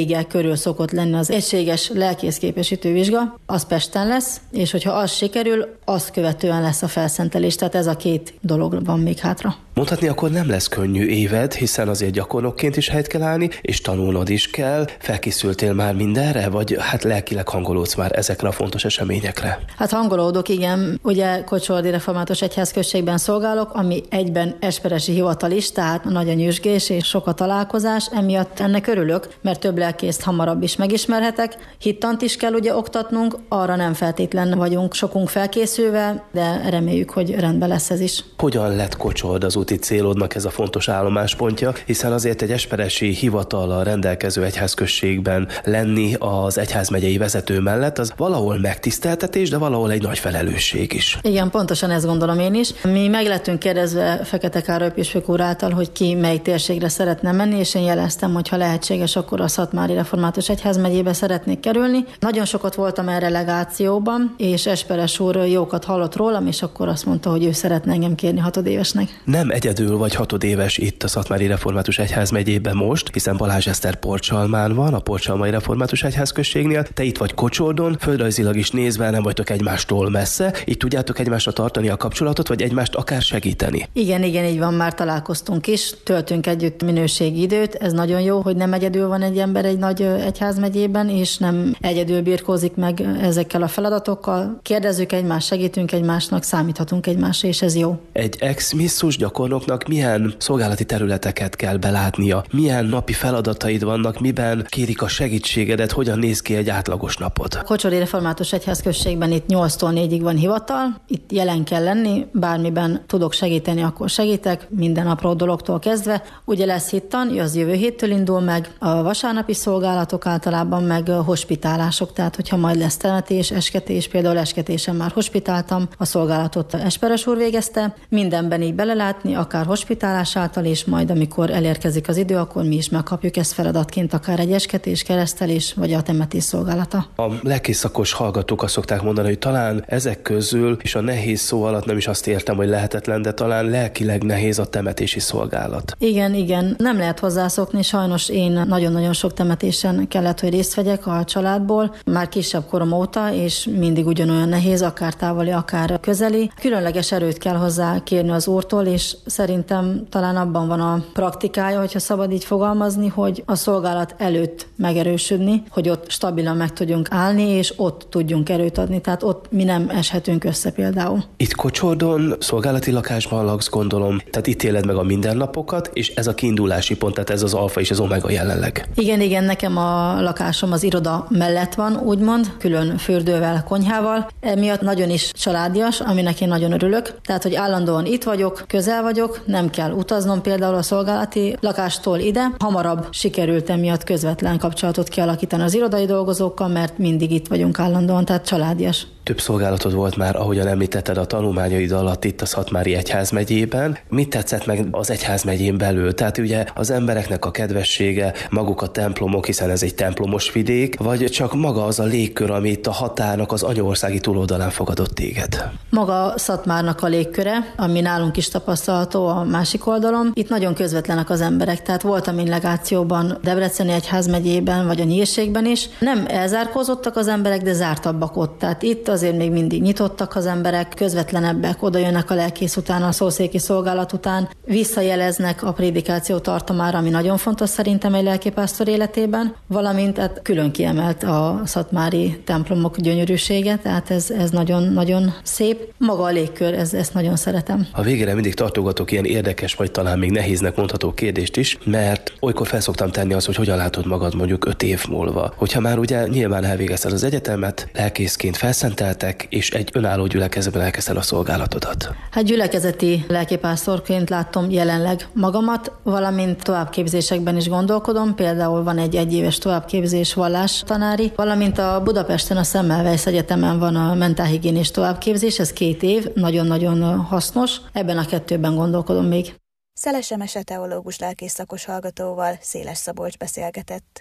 S6: vége körül szokott lenni az egységes lelkészképesítő vizsga, az Pesten lesz, és hogyha az sikerül, azt követően lesz a felszentelés, tehát ez a két dolog van még hátra.
S13: Mondhatni akkor nem lesz könnyű éved, hiszen azért gyakornokként is helyt kell állni, és tanulnod is kell. Felkészültél már mindenre, vagy hát lelkileg hangolódsz már ezekre a fontos eseményekre?
S6: Hát hangolódok, igen. Ugye Kocsordi Református Egyházközségben szolgálok, ami egyben esperesi hivatal is, tehát nagy a nyüzsgés és sok a találkozás. Emiatt ennek örülök, mert több lelkészt hamarabb is megismerhetek. Hittant is kell ugye oktatnunk, arra nem feltétlen vagyunk sokunk felkészülve, de reméljük, hogy rendben lesz ez is.
S13: Hogyan lett Kocsord az úti célodnak ez a fontos állomáspontja, hiszen azért egy esperesi hivatallal rendelkező egyházközségben lenni az egyházmegyei vezető mellett, az valahol megtiszteltetés, de valahol egy nagy felelősség is.
S6: Igen, pontosan ezt gondolom én is. Mi meg lettünk kérdezve Fekete Károly püspök úr által, hogy ki melyik térségre szeretne menni, és én jeleztem, hogy ha lehetséges, akkor a Szatmári Református Egyházmegyébe szeretnék kerülni. Nagyon sokat voltam erre legációban, és Esperes úr jókat hallott rólam, és akkor azt mondta, hogy ő szeretne engem kérni hatodévesnek.
S13: Nem egyedül vagy hatodéves itt a Szatmári Református Egyházmegyében most, hiszen Balázs Eszter Porcsalmán van, a Porcsalmai Református Egyházközségnél. Te itt vagy Kocsordon, földrajzilag is nézve nem vagytok egymástól messze, így tudjátok egymásra tartani a kapcsolatot, vagy egymást akár segíteni.
S6: Igen, igen, így van, már találkoztunk is, töltünk együtt minőségi időt, ez nagyon jó, hogy nem egyedül van egy ember egy nagy egyházmegyében, és nem egyedül birkózik meg ezekkel a feladatokkal. Kérdezzük egymást, segítünk egymásnak, számíthatunk egymásra, és ez jó.
S13: Egy ex-misszus gyakornoknak milyen szolgálati területeket kell belátnia, milyen napi feladataid vannak, miben kérik a segítségedet, hogyan néz ki egy átlagos napot?
S6: Kocsordi Református Egyházközségben itt nyolctól négyig van hivatal, itt jelen kell lenni, bármiben tudok segíteni, akkor segítek, minden apró dologtól kezdve. Ugye lesz hittan, az jövő héttől indul meg, a vasárnapi szolgálatok általában meg hospitálások, tehát hogyha majd lesz temetés, esketés, például esketésen már hospitáltam, a szolgálatot Esperes úr végezte, mindenben így belelátni, akár hospitálás által, és majd amikor elérkezik az idő, akkor mi is megkapjuk ezt feladatként, akár egy esketés, keresztelés, vagy a temetés szolgálata.
S13: A lelkészszakos hallgatók azt szokták mondani, hogy talán ezek közül, és a nehéz szó alatt nem is azt értem, hogy lehetetlen, de talán lelkileg nehéz a temetési szolgálat.
S6: Igen, igen, nem lehet hozzászokni, sajnos én nagyon-nagyon sok temetésen kellett, hogy részt vegyek a családból, már kisebb korom óta, és mindig ugyanolyan nehéz, akár távoli, akár közeli. Különleges erőt kell hozzá kérni az Úrtól, és szerintem talán abban van a praktikája, hogyha szabad így fogalmazni, hogy a szolgálat előtt megerősödni, hogy ott stabilan meg tudjunk állni, és ott tudjunk erőt adni, tehát ott mi nem eshetünk össze például.
S13: Itt Kocsordon szolgálati lakásban laksz, gondolom, tehát itt éled meg a mindennapokat, és ez a kiindulási pont, tehát ez az alfa és az omega jelenleg.
S6: Igen, igen, nekem a lakásom az iroda mellett van, úgymond, külön fürdővel, konyhával, emiatt nagyon is családias, aminek én nagyon örülök, tehát hogy állandóan itt vagyok, közel vagyok, nem kell utaznom például a szolgálati lakástól ide. Hamarabb sikerült emiatt közvetlen kapcsolatot kialakítani az irodai dolgozókkal, mert mindig itt vagyunk állandóan, tehát családias.
S13: Több szolgálatod volt már, ahogyan említetted, a tanulmányaid alatt itt a Szatmári Egyházmegyében. Mit tetszett meg az egyházmegyén belül? Tehát ugye az embereknek a kedvessége, maguk a templomok, hiszen ez egy templomos vidék, vagy csak maga az a légkör, ami itt a határnak az anyaországi túloldalán fogadott téged?
S6: Maga Szatmárnak a légköre, ami nálunk is tapasztalható a másik oldalon. Itt nagyon közvetlenek az emberek, tehát voltam én legációban Debreceni Egyházmegyében, vagy a Nyírségben is. Nem elzárkózottak az emberek, de zártabbak ott. Tehát itt azért még mindig nyitottak az emberek, közvetlenebbek, oda jönnek a lelkész után, a szószéki szolgálat után, visszajeleznek a prédikáció tartomára, ami nagyon fontos szerintem egy lelkipásztor életében, valamint hát külön kiemelt a szatmári templomok gyönyörűsége, tehát ez, ez nagyon-nagyon szép. Maga a légkör, ez, ezt nagyon szeretem.
S13: A végére mindig tartogatok ilyen érdekes, vagy talán még nehéznek mondható kérdést is, mert olykor felszoktam tenni azt, hogy hogyan látod magad mondjuk öt év múlva. Hogyha már ugye nyilván elvégezted az egyetemet, lelkészként felszenteltek, és egy önálló gyülekezetben elkezdted a szolgálatodat.
S6: Hát gyülekezeti lelkipásztorként látom jelenleg magamat, valamint továbbképzésekben is gondolkodom, például van egy egyéves továbbképzés vallástanári, valamint a Budapesten a Semmelweis Egyetemen van a mentálhigiénés továbbképzés, ez két év, nagyon-nagyon hasznos, ebben a kettőben gondolkodom még.
S4: Szeles Emese teológus lelkész szakos hallgatóval Széles Szabolcs beszélgetett.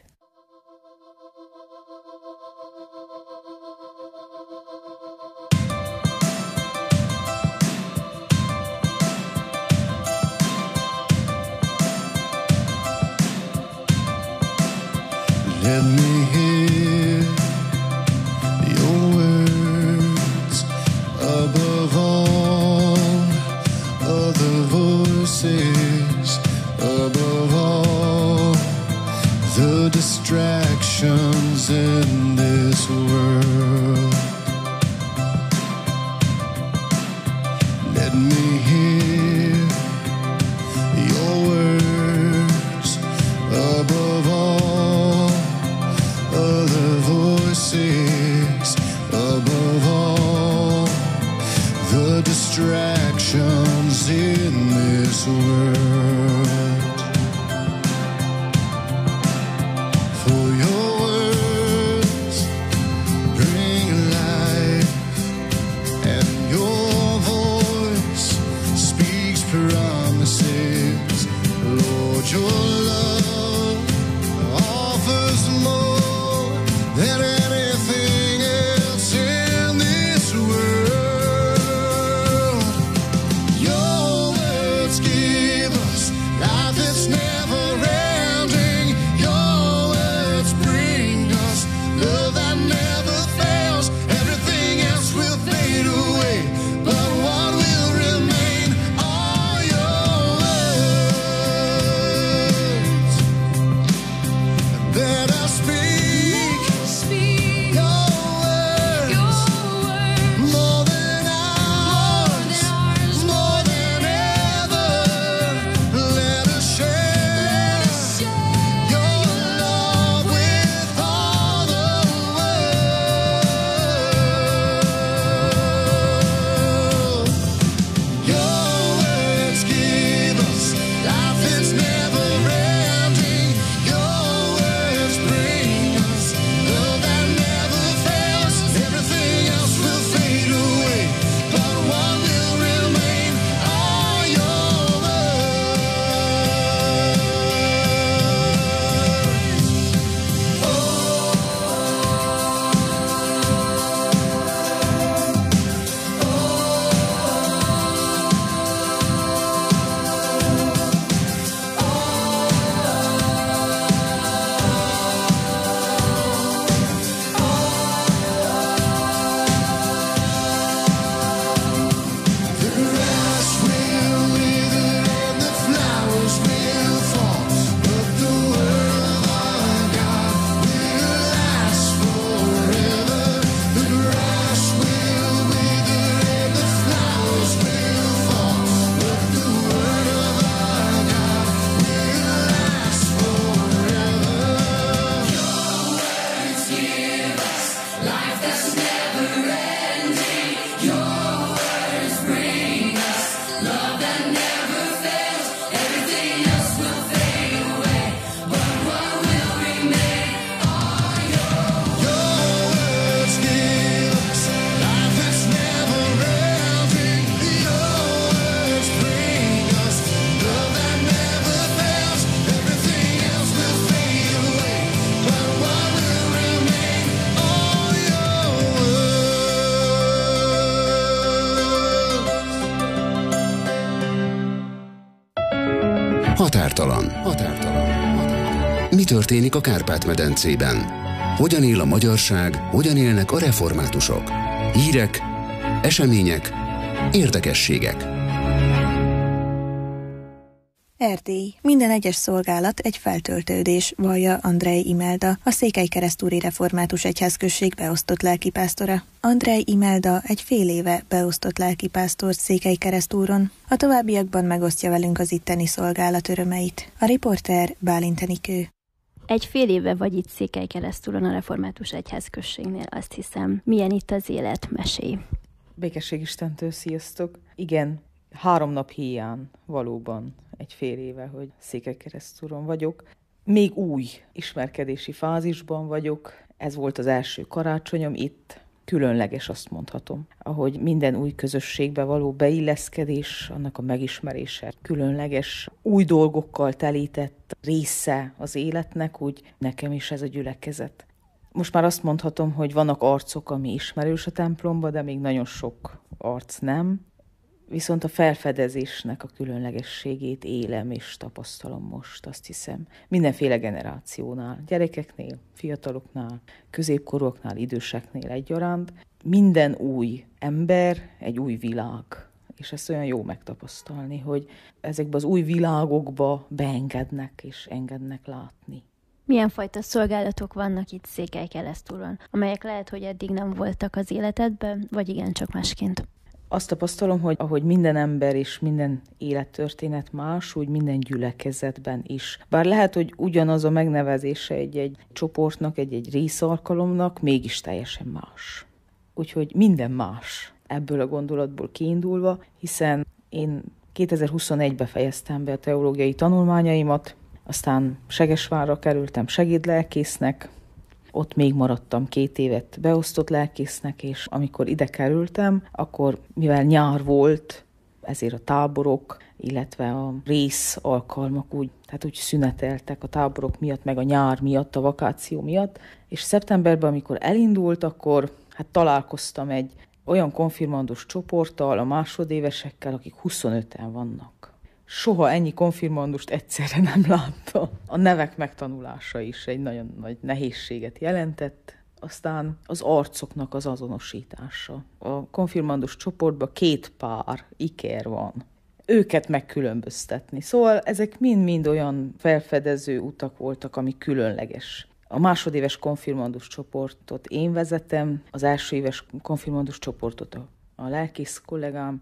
S8: Let me hear your words above all other voices, above all the distractions in this world. Let me hear your words above all other voices, above all the distractions in this world. For your words bring life, and your voice speaks promises. Lord, your love offers more than anything else in this world. Your words give us life that's never ending. Your words bring us love that never fails. Everything else will fade away, but what will remain are your words. Let us speak, your words, more than ours, more than ever. Let us share your love with all the world. Your words give us life that's never ending. Your words bring us love that never fails. Everything else will fade away, but what will remain are your The grass will wither and the flowers will fall, but the word of our God will last forever. The grass will wither and the flowers will fall, but the word of our God will last forever. Your words give us life that's never ending. Your words bring us love that never fails. Everything else will fade away, but what will remain are your Your words give us life that's never ending. Your words bring us love that never fails. Everything else will fade away, but what will remain are your
S1: Határtalan. Határtalan. Mi történik a Kárpát-medencében? Hogyan él a magyarság, hogyan élnek a reformátusok? Hírek, események, érdekességek.
S4: Erdély. Minden egyes szolgálat egy feltöltődés, vallja Andrej Imelda, a Székelykeresztúri Református Egyházközség beosztott lelkipásztora. Andrej Imelda egy fél éve beosztott lelkipásztor Székelykeresztúron. A továbbiakban megosztja velünk az itteni szolgálat örömeit. A riporter Bálint Enikő.
S14: Egy fél éve vagy itt Székelykeresztúron a Református Egyházközségnél, azt hiszem. Milyen itt az élet? Mesélj.
S7: Békesség Istentől, sziasztok! Igen, három nap híján valóban egy fél éve, hogy Székelykeresztúron vagyok. Még új ismerkedési fázisban vagyok. Ez volt az első karácsonyom itt. Különleges, azt mondhatom. Ahogy minden új közösségbe való beilleszkedés, annak a megismerése különleges, új dolgokkal telített része az életnek, úgy nekem is ez a gyülekezet. Most már azt mondhatom, hogy vannak arcok, ami ismerős a templomba, de még nagyon sok arc nem. Viszont a felfedezésnek a különlegességét élem és tapasztalom most, azt hiszem. Mindenféle generációnál, gyerekeknél, fiataloknál, középkorúaknál, időseknél egyaránt. Minden új ember egy új világ. És ezt olyan jó megtapasztalni, hogy ezekbe az új világokba beengednek és engednek látni.
S14: Milyen fajta szolgálatok vannak itt Székelykeresztúron, amelyek lehet, hogy eddig nem voltak az életedben, vagy igencsak másként?
S7: Azt tapasztalom, hogy ahogy minden ember és minden élettörténet más, úgy minden gyülekezetben is. Bár lehet, hogy ugyanaz a megnevezése egy-egy csoportnak, egy-egy részalkalomnak, mégis teljesen más. Úgyhogy minden más ebből a gondolatból kiindulva, hiszen én kétezer-huszonegyben fejeztem be a teológiai tanulmányaimat, aztán Segesvárra kerültem segédlelkésznek, ott még maradtam két évet beosztott lelkésznek, és amikor ide kerültem, akkor mivel nyár volt, ezért a táborok, illetve a rész alkalmak úgy, tehát úgy szüneteltek a táborok miatt, meg a nyár miatt, a vakáció miatt, és szeptemberben, amikor elindult, akkor hát találkoztam egy olyan konfirmandus csoporttal, a másodévesekkel, akik huszonöten vannak. Soha ennyi konfirmandust egyszerre nem láttam. A nevek megtanulása is egy nagyon nagy nehézséget jelentett. Aztán az arcoknak az azonosítása. A konfirmandus csoportban két pár iker van. Őket megkülönböztetni. Szóval ezek mind-mind olyan felfedező utak voltak, ami különleges. A másodéves konfirmandus csoportot én vezetem, az első éves konfirmandus csoportot a, a lelkész kollégám.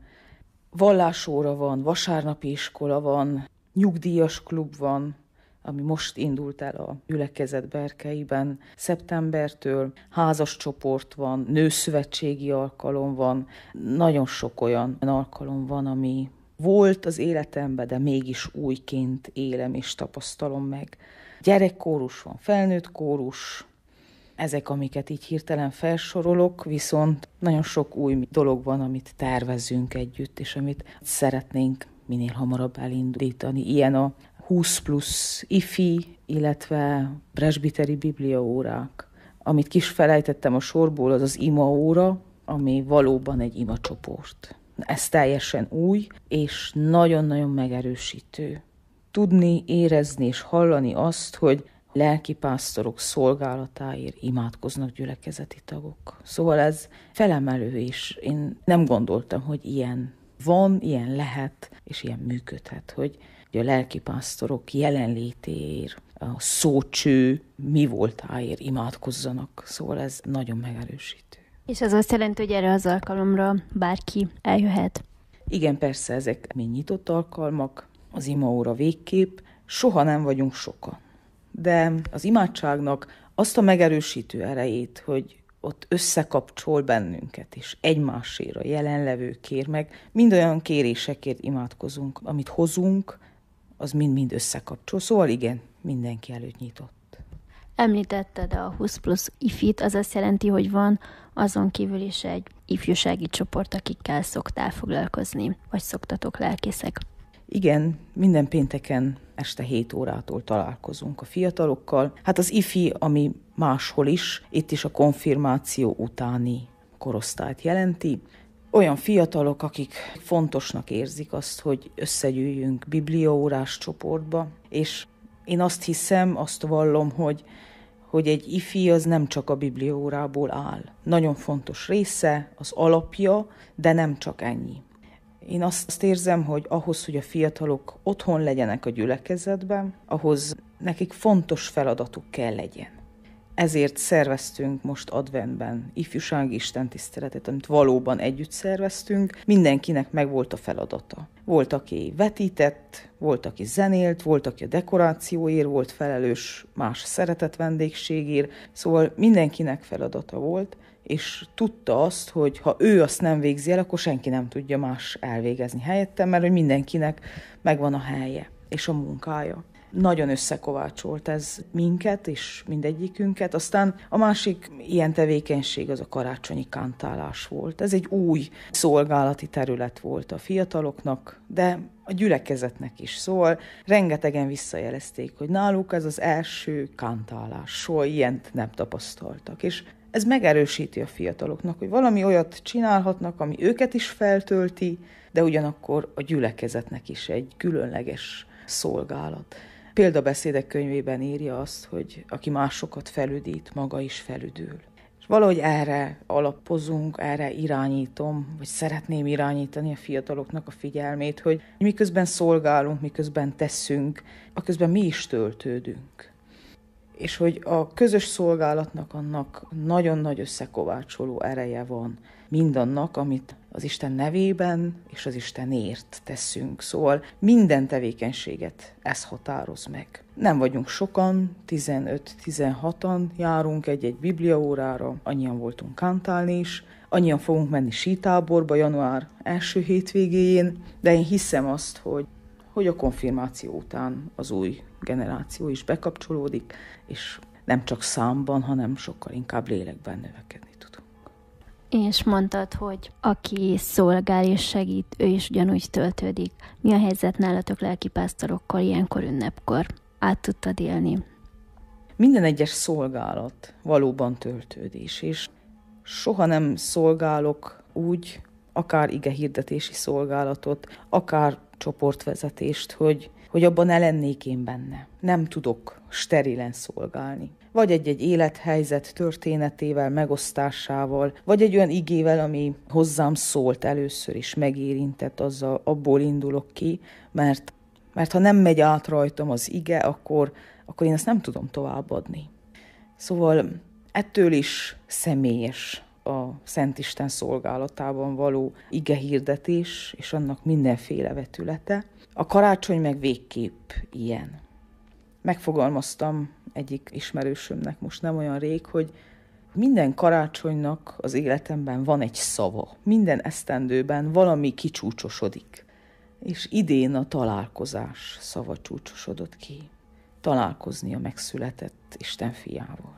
S7: Vallásóra van, vasárnapi iskola van, nyugdíjas klub van, ami most indult el a gyülekezet berkeiben szeptembertől, házas csoport van, nőszövetségi alkalom van, nagyon sok olyan alkalom van, ami volt az életemben, de mégis újként élem és tapasztalom meg. Gyerekkórus van, felnőtt kórus, ezek, amiket így hirtelen felsorolok, viszont nagyon sok új dolog van, amit tervezünk együtt, és amit szeretnénk minél hamarabb elindítani. Ilyen a húsz plusz ifi, illetve presbiteri bibliaórák. Amit kis felejtettem a sorból, az az imaóra, ami valóban egy imacsoport. Ez teljesen új, és nagyon-nagyon megerősítő. Tudni, érezni és hallani azt, hogy lelkipásztorok szolgálatáért imádkoznak gyülekezeti tagok. Szóval ez felemelő, és én nem gondoltam, hogy ilyen van, ilyen lehet, és ilyen működhet, hogy a lelkipásztorok jelenlétéért, a szócső mi voltáért imádkozzanak. Szóval ez nagyon megerősítő.
S14: És ez azt jelenti, hogy erre az alkalomra bárki eljöhet?
S7: Igen, persze, ezek mind nyitott alkalmak, az imaóra végképp, soha nem vagyunk sokan. De az imádságnak azt a megerősítő erejét, hogy ott összekapcsol bennünket, és egymásért, a jelenlevőkért, meg mind olyan kérésekért imádkozunk, amit hozunk, az mind-mind összekapcsol. Szóval igen, mindenki előtt nyitott.
S14: Említetted a húsz plusz ifit, az azt jelenti, hogy van azon kívül is egy ifjúsági csoport, akikkel szoktál foglalkozni, vagy szoktatok lelkészek.
S7: Igen, minden pénteken este hét órától találkozunk a fiatalokkal. Hát az ifi, ami máshol is, itt is a konfirmáció utáni korosztályt jelenti. Olyan fiatalok, akik fontosnak érzik azt, hogy összegyűjjünk bibliaórás csoportba, és én azt hiszem, azt vallom, hogy, hogy egy ifi az nem csak a bibliaórából áll. Nagyon fontos része, az alapja, de nem csak ennyi. Én azt érzem, hogy ahhoz, hogy a fiatalok otthon legyenek a gyülekezetben, ahhoz nekik fontos feladatuk kell legyen. Ezért szerveztünk most adventben ifjúsági istentiszteletet, amit valóban együtt szerveztünk. Mindenkinek megvolt a feladata. Volt, aki vetített, volt, aki zenélt, volt, aki a dekorációért volt felelős, más szeretett vendégségért. Szóval mindenkinek feladata volt, és tudta azt, hogy ha ő azt nem végzi el, akkor senki nem tudja más elvégezni helyette, mert hogy mindenkinek megvan a helye és a munkája. Nagyon összekovácsolt ez minket és mindegyikünket. Aztán a másik ilyen tevékenység az a karácsonyi kántálás volt. Ez egy új szolgálati terület volt a fiataloknak, de a gyülekezetnek is. Szóval rengetegen visszajelezték, hogy náluk ez az első kántálás, soha ilyent nem tapasztaltak. És ez megerősíti a fiataloknak, hogy valami olyat csinálhatnak, ami őket is feltölti, de ugyanakkor a gyülekezetnek is egy különleges szolgálat. Példabeszédek könyvében írja azt, hogy aki másokat felüdít, maga is felüdül. És valahogy erre alapozunk, erre irányítom, vagy szeretném irányítani a fiataloknak a figyelmét, hogy miközben szolgálunk, miközben teszünk, aközben mi is töltődünk. És hogy a közös szolgálatnak annak nagyon nagy összekovácsoló ereje van mindannak, amit az Isten nevében és az Istenért teszünk. Szóval minden tevékenységet ez határoz meg. Nem vagyunk sokan, tizenöt-tizenhatan járunk egy-egy bibliaórára, annyian voltunk kántálni is, annyian fogunk menni sítáborba január első hétvégéjén, de én hiszem azt, hogy, hogy a konfirmáció után az új generáció is bekapcsolódik, és nem csak számban, hanem sokkal inkább lélekben növekedni tudunk.
S14: És mondtad, hogy aki szolgál és segít, ő is ugyanúgy töltődik. Mi a helyzet nálatok lelkipásztorokkal ilyenkor ünnepkor? Át tudtad élni?
S7: Minden egyes szolgálat valóban töltődés, és soha nem szolgálok úgy, akár igehirdetési szolgálatot, akár csoportvezetést, hogy, hogy abban ne lennék én benne. Nem tudok sterilen szolgálni. Vagy egy-egy élethelyzet történetével, megosztásával, vagy egy olyan igével, ami hozzám szólt először is, megérintett, azzal abból indulok ki, mert, mert ha nem megy át rajtam az ige, akkor, akkor én ezt nem tudom továbbadni. Szóval ettől is személyes a Szentisten szolgálatában való igehirdetés, és annak mindenféle vetülete. A karácsony meg végképp ilyen. Megfogalmaztam egyik ismerősömnek most nem olyan rég, hogy minden karácsonynak az életemben van egy szava. Minden esztendőben valami kicsúcsosodik. És idén a találkozás szava csúcsosodott ki. Találkozni a megszületett Isten fiával.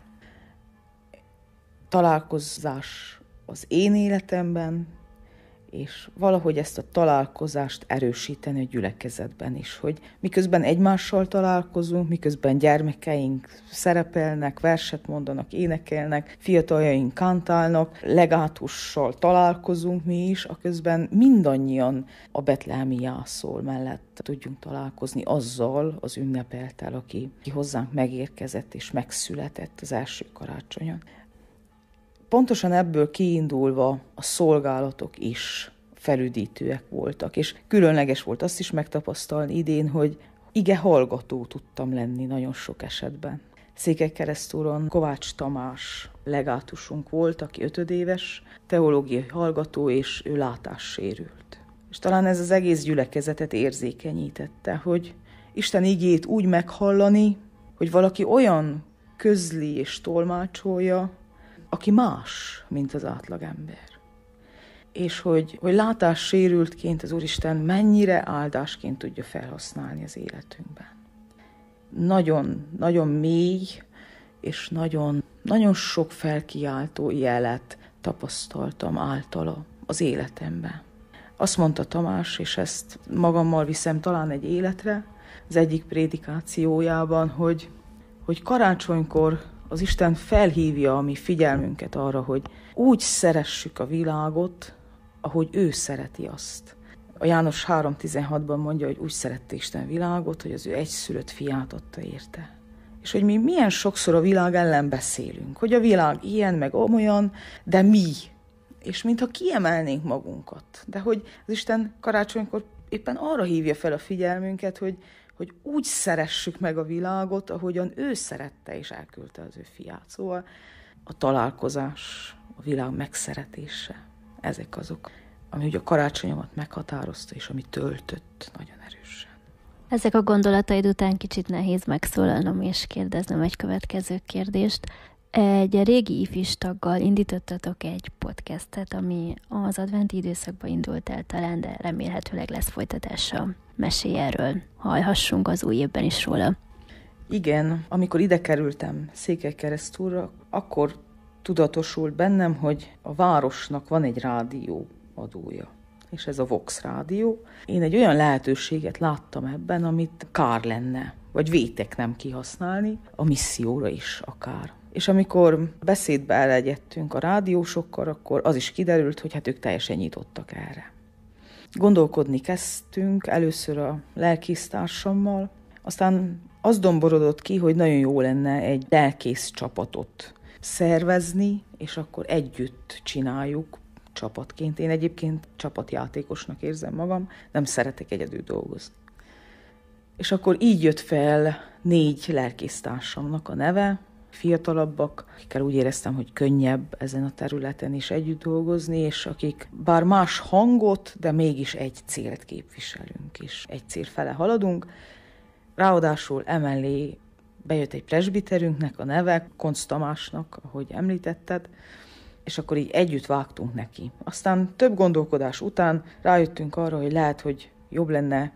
S7: Találkozás az én életemben, és valahogy ezt a találkozást erősíteni a gyülekezetben is, hogy miközben egymással találkozunk, miközben gyermekeink szerepelnek, verset mondanak, énekelnek, fiataljaink kántálnak, legátussal találkozunk mi is, aközben mindannyian a betlehemi jászol mellett tudjunk találkozni azzal az ünnepeltel, aki, aki hozzánk megérkezett és megszületett az első karácsonyon. Pontosan ebből kiindulva a szolgálatok is felüdítőek voltak, és különleges volt azt is megtapasztalni idén, hogy ige hallgató tudtam lenni nagyon sok esetben. Székelykeresztúron Kovács Tamás legátusunk volt, aki ötödéves, teológiai hallgató, és ő látássérült. És talán ez az egész gyülekezetet érzékenyítette, hogy Isten igét úgy meghallani, hogy valaki olyan közli és tolmácsolja, aki más, mint az átlagember. És hogy, hogy látássérültként az Úristen mennyire áldásként tudja felhasználni az életünkben. Nagyon, nagyon mély, és nagyon, nagyon sok felkiáltó jelet tapasztaltam általa az életemben. Azt mondta Tamás, és ezt magammal viszem talán egy életre, az egyik prédikációjában, hogy, hogy karácsonykor az Isten felhívja a mi figyelmünket arra, hogy úgy szeressük a világot, ahogy ő szereti azt. A János három tizenhatban mondja, hogy úgy szerette Isten világot, hogy az ő egyszülött fiát adta érte. És hogy mi milyen sokszor a világ ellen beszélünk, hogy a világ ilyen, meg olyan, de mi. És mintha kiemelnénk magunkat. De hogy az Isten karácsonykor éppen arra hívja fel a figyelmünket, hogy hogy úgy szeressük meg a világot, ahogyan ő szerette és elküldte az ő fiát. Szóval a találkozás, a világ megszeretése, ezek azok, ami ugye a karácsonyomat meghatározta, és ami töltött nagyon erősen.
S14: Ezek a gondolataid után kicsit nehéz megszólalnom és kérdeznem egy következő kérdést. Egy régi ifis taggal indítottatok egy podcastet, ami az adventi időszakban indult el talán, de remélhetőleg lesz folytatása. Mesélj erről, hallhassunk az új évben is róla.
S7: Igen, amikor ide kerültem Székelykeresztúrra, akkor tudatosult bennem, hogy a városnak van egy rádió adója, és ez a Vox rádió. Én egy olyan lehetőséget láttam ebben, amit kár lenne, vagy vétek nem kihasználni, a misszióra is akár. És amikor beszédbe elegyedtünk a rádiósokkal, akkor az is kiderült, hogy hát ők teljesen nyitottak erre. Gondolkodni kezdtünk először a lelkésztársammal, aztán az domborodott ki, hogy nagyon jó lenne egy lelkész csapatot szervezni, és akkor együtt csináljuk csapatként. Én egyébként csapatjátékosnak érzem magam, nem szeretek egyedül dolgozni. És akkor így jött fel négy lelkésztársamnak a neve, fiatalabbak, akikkel úgy éreztem, hogy könnyebb ezen a területen is együtt dolgozni, és akik bár más hangot, de mégis egy célt képviselünk, és egy cél fele haladunk. Ráadásul emellé bejött egy presbiterünknek a neve, Koncz Tamásnak, ahogy említetted, és akkor így együtt vágtunk neki. Aztán több gondolkodás után rájöttünk arra, hogy lehet, hogy jobb lenne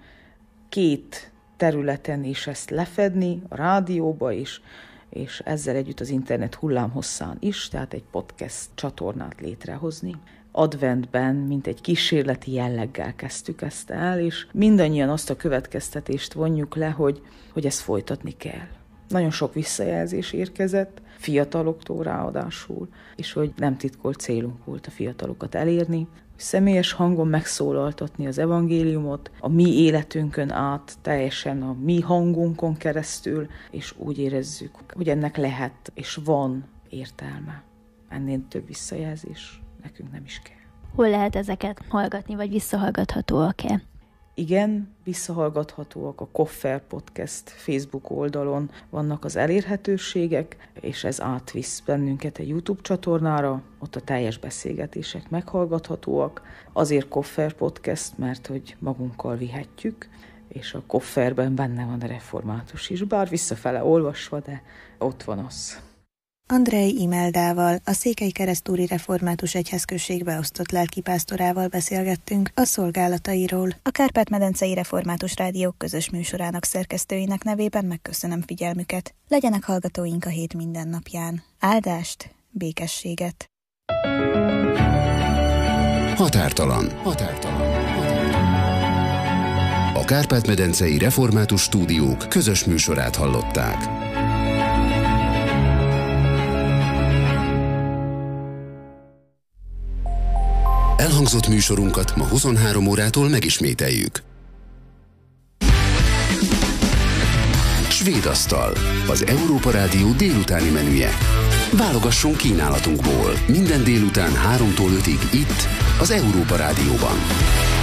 S7: két területen is ezt lefedni, a rádióba is, és ezzel együtt az internet hullámhosszán is, tehát egy podcast csatornát létrehozni. Adventben, mint egy kísérleti jelleggel kezdtük ezt el, és mindannyian azt a következtetést vonjuk le, hogy, hogy ezt folytatni kell. Nagyon sok visszajelzés érkezett, fiataloktól ráadásul, és hogy nem titkolt célunk volt a fiatalokat elérni, személyes hangon megszólaltatni az evangéliumot, a mi életünkön át, teljesen a mi hangunkon keresztül, és úgy érezzük, hogy ennek lehet és van értelme. Ennél több visszajelzés nekünk nem is kell.
S14: Hol lehet ezeket hallgatni, vagy visszahallgathatóak-e?
S7: Igen, visszahallgathatóak a Koffer Podcast Facebook oldalon vannak az elérhetőségek, és ez átvisz bennünket egy YouTube csatornára, ott a teljes beszélgetések meghallgathatóak. Azért Koffer Podcast, mert hogy magunkkal vihetjük, és a kofferben benne van a református is, bár visszafele olvasva, de ott van az.
S4: Andrei Imeldával, a Székely Keresztúri Református Egyházközség beosztott lelkipásztorával beszélgettünk a szolgálatairól. A Kárpát-medencei Református Rádió közös műsorának szerkesztőinek nevében megköszönöm figyelmüket. Legyenek hallgatóink a hét minden napján. Áldást, békességet!
S1: Határtalan. Határtalan. A Kárpát-medencei Református Stúdiók közös műsorát hallották. Elhangzott műsorunkat ma huszonhárom órától megismételjük. Svédasztal, az Európa Rádió délutáni menüje. Válogassunk kínálatunkból minden délután háromtól ötig itt, az Európa Rádióban.